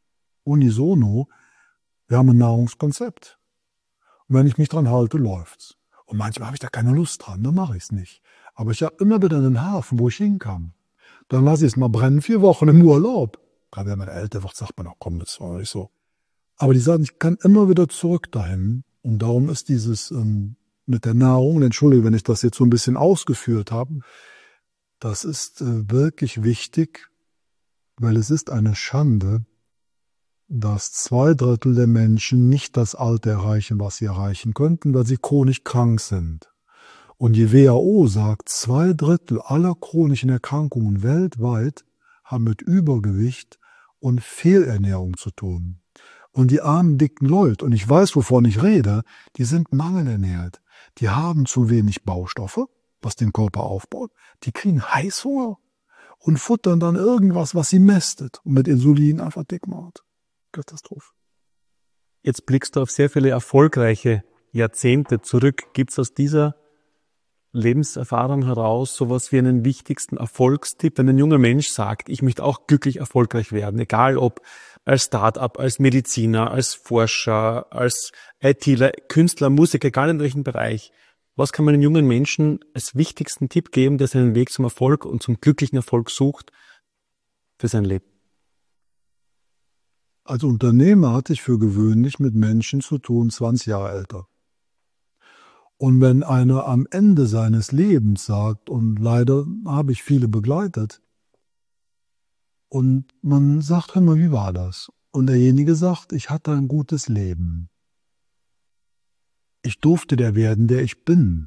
unisono, wir haben ein Nahrungskonzept. Und wenn ich mich dran halte, läuft's. Und manchmal habe ich da keine Lust dran, dann mache ich es nicht. Aber ich habe immer wieder einen Hafen, wo ich hinkam. Dann lasse ich es mal brennen, vier Wochen im Urlaub. Gerade wenn man älter wird, sagt man auch, komm, das war nicht so. Aber die sagen, ich kann immer wieder zurück dahin. Und darum ist dieses ähm, mit der Nahrung, entschuldige, wenn ich das jetzt so ein bisschen ausgeführt habe, das ist äh, wirklich wichtig, weil es ist eine Schande, dass zwei Drittel der Menschen nicht das Alter erreichen, was sie erreichen könnten, weil sie chronisch krank sind. Und die W H O sagt, zwei Drittel aller chronischen Erkrankungen weltweit haben mit Übergewicht und Fehlernährung zu tun. Und die armen, dicken Leute, und ich weiß, wovon ich rede, die sind mangelernährt. Die haben zu wenig Baustoffe, was den Körper aufbaut. Die kriegen Heißhunger und futtern dann irgendwas, was sie mästet und mit Insulin einfach dick macht. Katastrophe. Jetzt blickst du auf sehr viele erfolgreiche Jahrzehnte zurück. Gibt es aus dieser Lebenserfahrung heraus sowas wie einen wichtigsten Erfolgstipp, wenn ein junger Mensch sagt, ich möchte auch glücklich erfolgreich werden, egal ob als Start-up, als Mediziner, als Forscher, als ITler, Künstler, Musiker, egal in welchem Bereich. Was kann man einem jungen Menschen als wichtigsten Tipp geben, der seinen Weg zum Erfolg und zum glücklichen Erfolg sucht für sein Leben? Als Unternehmer hatte ich für gewöhnlich mit Menschen zu tun, zwanzig Jahre älter. Und wenn einer am Ende seines Lebens sagt, und leider habe ich viele begleitet, und man sagt, hör mal, wie war das? Und derjenige sagt, ich hatte ein gutes Leben. Ich durfte der werden, der ich bin.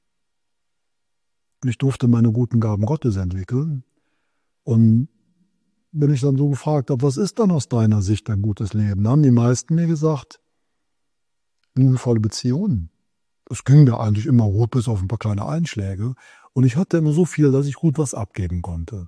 Ich durfte meine guten Gaben Gottes entwickeln. Und wenn ich dann so gefragt habe, was ist dann aus deiner Sicht ein gutes Leben, dann haben die meisten mir gesagt, liebevolle Beziehungen. Es ging mir eigentlich immer gut, bis auf ein paar kleine Einschläge. Und ich hatte immer so viel, dass ich gut was abgeben konnte.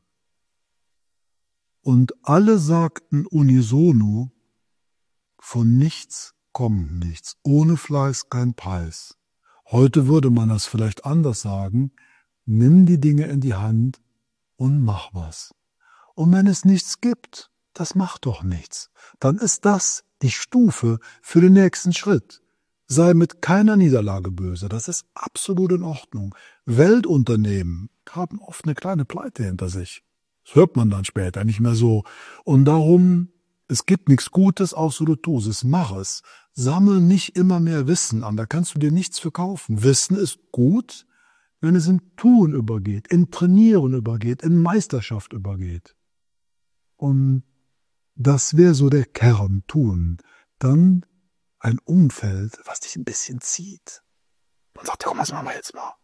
Und alle sagten unisono, von nichts kommt nichts, ohne Fleiß kein Preis. Heute würde man das vielleicht anders sagen, nimm die Dinge in die Hand und mach was. Und wenn es nichts gibt, das macht doch nichts. Dann ist das die Stufe für den nächsten Schritt. Sei mit keiner Niederlage böse. Das ist absolut in Ordnung. Weltunternehmen haben oft eine kleine Pleite hinter sich. Das hört man dann später nicht mehr so. Und darum, es gibt nichts Gutes, außer du tust es. Mach es. Sammel nicht immer mehr Wissen an. Da kannst du dir nichts verkaufen. Wissen ist gut, wenn es in Tun übergeht, in Trainieren übergeht, in Meisterschaft übergeht. Und das wäre so der Kern, Tun. Dann ein Umfeld, was dich ein bisschen zieht. Man sagt, ja, komm, das machen wir jetzt mal.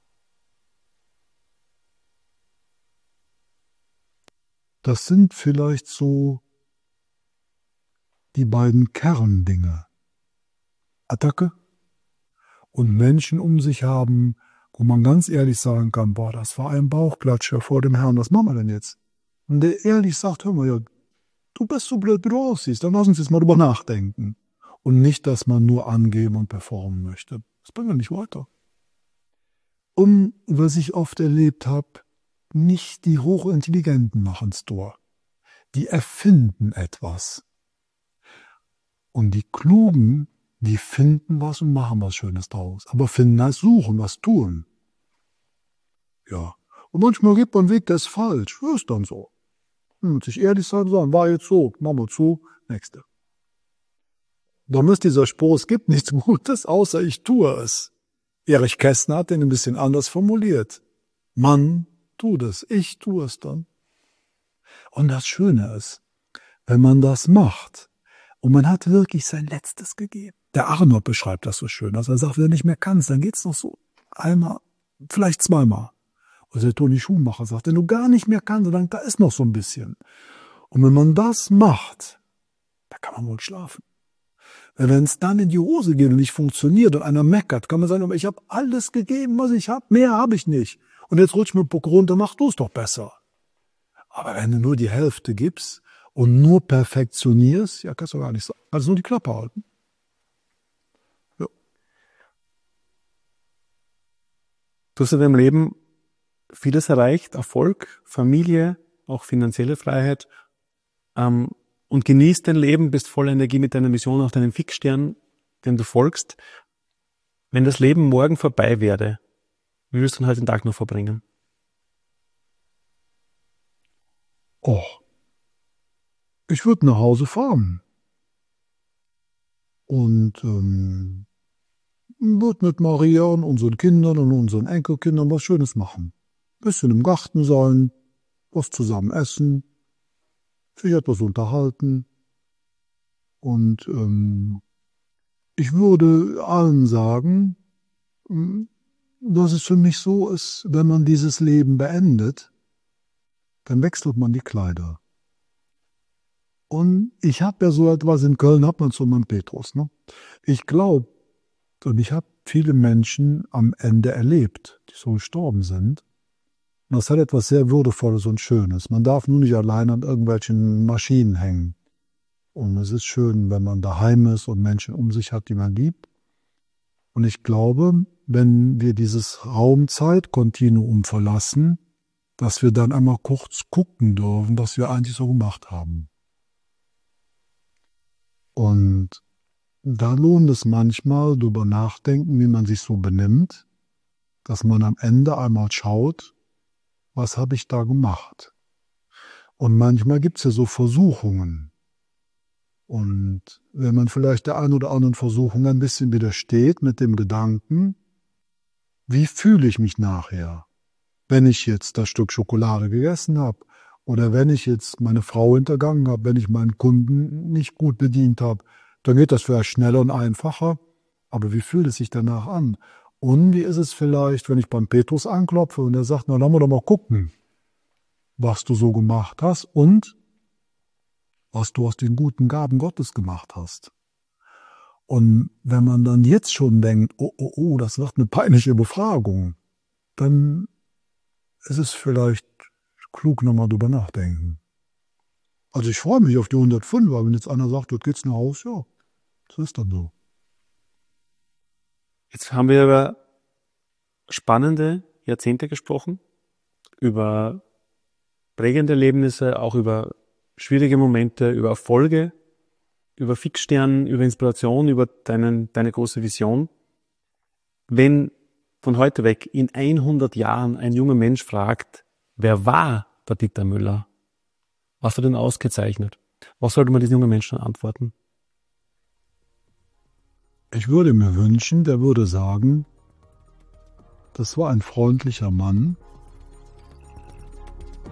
Das sind vielleicht so die beiden Kerndinge. Attacke und Menschen um sich haben, wo man ganz ehrlich sagen kann, boah, das war ein Bauchklatscher vor dem Herrn, was machen wir denn jetzt? Und der ehrlich sagt, hör mal, ja, du bist so blöd, wie du aussiehst, dann lass uns jetzt mal drüber nachdenken. Und nicht, dass man nur angeben und performen möchte. Das bringt ja nicht weiter. Und was ich oft erlebt habe, nicht die Hochintelligenten machen's durch. Die erfinden etwas. Und die Klugen, die finden was und machen was Schönes draus. Aber finden heißt suchen, was tun. Ja. Und manchmal geht man einen Weg, der ist falsch. Das ist dann so. Man muss sich ehrlich sein, sagen, war jetzt so, machen wir zu, nächste. Darum ist dieser Spruch, es gibt nichts Gutes, außer ich tue es. Erich Kästner hat den ein bisschen anders formuliert. Man tut es, ich tue es dann. Und das Schöne ist, wenn man das macht und man hat wirklich sein Letztes gegeben. Der Arnold beschreibt das so schön, dass er sagt, wenn du nicht mehr kannst, dann geht's noch so einmal, vielleicht zweimal. Oder der Toni Schumacher sagt, wenn du gar nicht mehr kannst, dann da ist noch so ein bisschen. Und wenn man das macht, da kann man wohl schlafen. Wenn es dann in die Hose geht und nicht funktioniert und einer meckert, kann man sagen, ich habe alles gegeben, was ich habe, mehr habe ich nicht. Und jetzt rutscht mir ein Puck runter, mach du es doch besser. Aber wenn du nur die Hälfte gibst und nur perfektionierst, ja, kannst du gar nicht sagen. Kannst nur die Klappe halten. Ja. Du hast in deinem Leben vieles erreicht, Erfolg, Familie, auch finanzielle Freiheit, ähm, und genießt dein Leben, bist voller Energie mit deiner Mission, auch deinem Fixstern, dem du folgst. Wenn das Leben morgen vorbei wäre, wie würdest du dann halt den Tag noch verbringen? Oh, ich würde nach Hause fahren und ähm, würde mit Maria und unseren Kindern und unseren Enkelkindern was Schönes machen. Bisschen im Garten sein, was zusammen essen, sich etwas unterhalten. Und ähm, ich würde allen sagen, dass es für mich so ist, wenn man dieses Leben beendet, dann wechselt man die Kleider. Und ich habe ja so etwas, in Köln hat man so einen Petrus. Ne? Ich glaube, und ich habe viele Menschen am Ende erlebt, die so gestorben sind. Und das hat etwas sehr Würdevolles und Schönes. Man darf nur nicht allein an irgendwelchen Maschinen hängen. Und es ist schön, wenn man daheim ist und Menschen um sich hat, die man liebt. Und ich glaube, wenn wir dieses Raum-Zeit-Kontinuum verlassen, dass wir dann einmal kurz gucken dürfen, was wir eigentlich so gemacht haben. Und da lohnt es manchmal, darüber nachdenken, wie man sich so benimmt, dass man am Ende einmal schaut, was habe ich da gemacht? Und manchmal gibt es ja so Versuchungen. Und wenn man vielleicht der einen oder anderen Versuchung ein bisschen widersteht mit dem Gedanken, wie fühle ich mich nachher, wenn ich jetzt das Stück Schokolade gegessen habe oder wenn ich jetzt meine Frau hintergangen habe, wenn ich meinen Kunden nicht gut bedient habe, dann geht das vielleicht schneller und einfacher. Aber wie fühlt es sich danach an? Und wie ist es vielleicht, wenn ich beim Petrus anklopfe und er sagt, na, lass mal doch mal gucken, was du so gemacht hast und was du aus den guten Gaben Gottes gemacht hast. Und wenn man dann jetzt schon denkt, oh, oh, oh, das wird eine peinliche Befragung, dann ist es vielleicht klug, nochmal drüber nachdenken. Also ich freue mich auf die hundertfünf, weil wenn jetzt einer sagt, dort geht's nach Hause, ja, das ist dann so. Jetzt haben wir über spannende Jahrzehnte gesprochen, über prägende Erlebnisse, auch über schwierige Momente, über Erfolge, über Fixstern, über Inspiration, über deinen, deine große Vision. Wenn von heute weg in hundert Jahren ein junger Mensch fragt, wer war der Dieter Müller? Was hat ihn ausgezeichnet? Was sollte man diesen jungen Menschen antworten? Ich würde mir wünschen, der würde sagen, das war ein freundlicher Mann,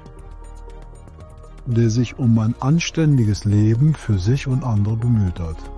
der sich um ein anständiges Leben für sich und andere bemüht hat.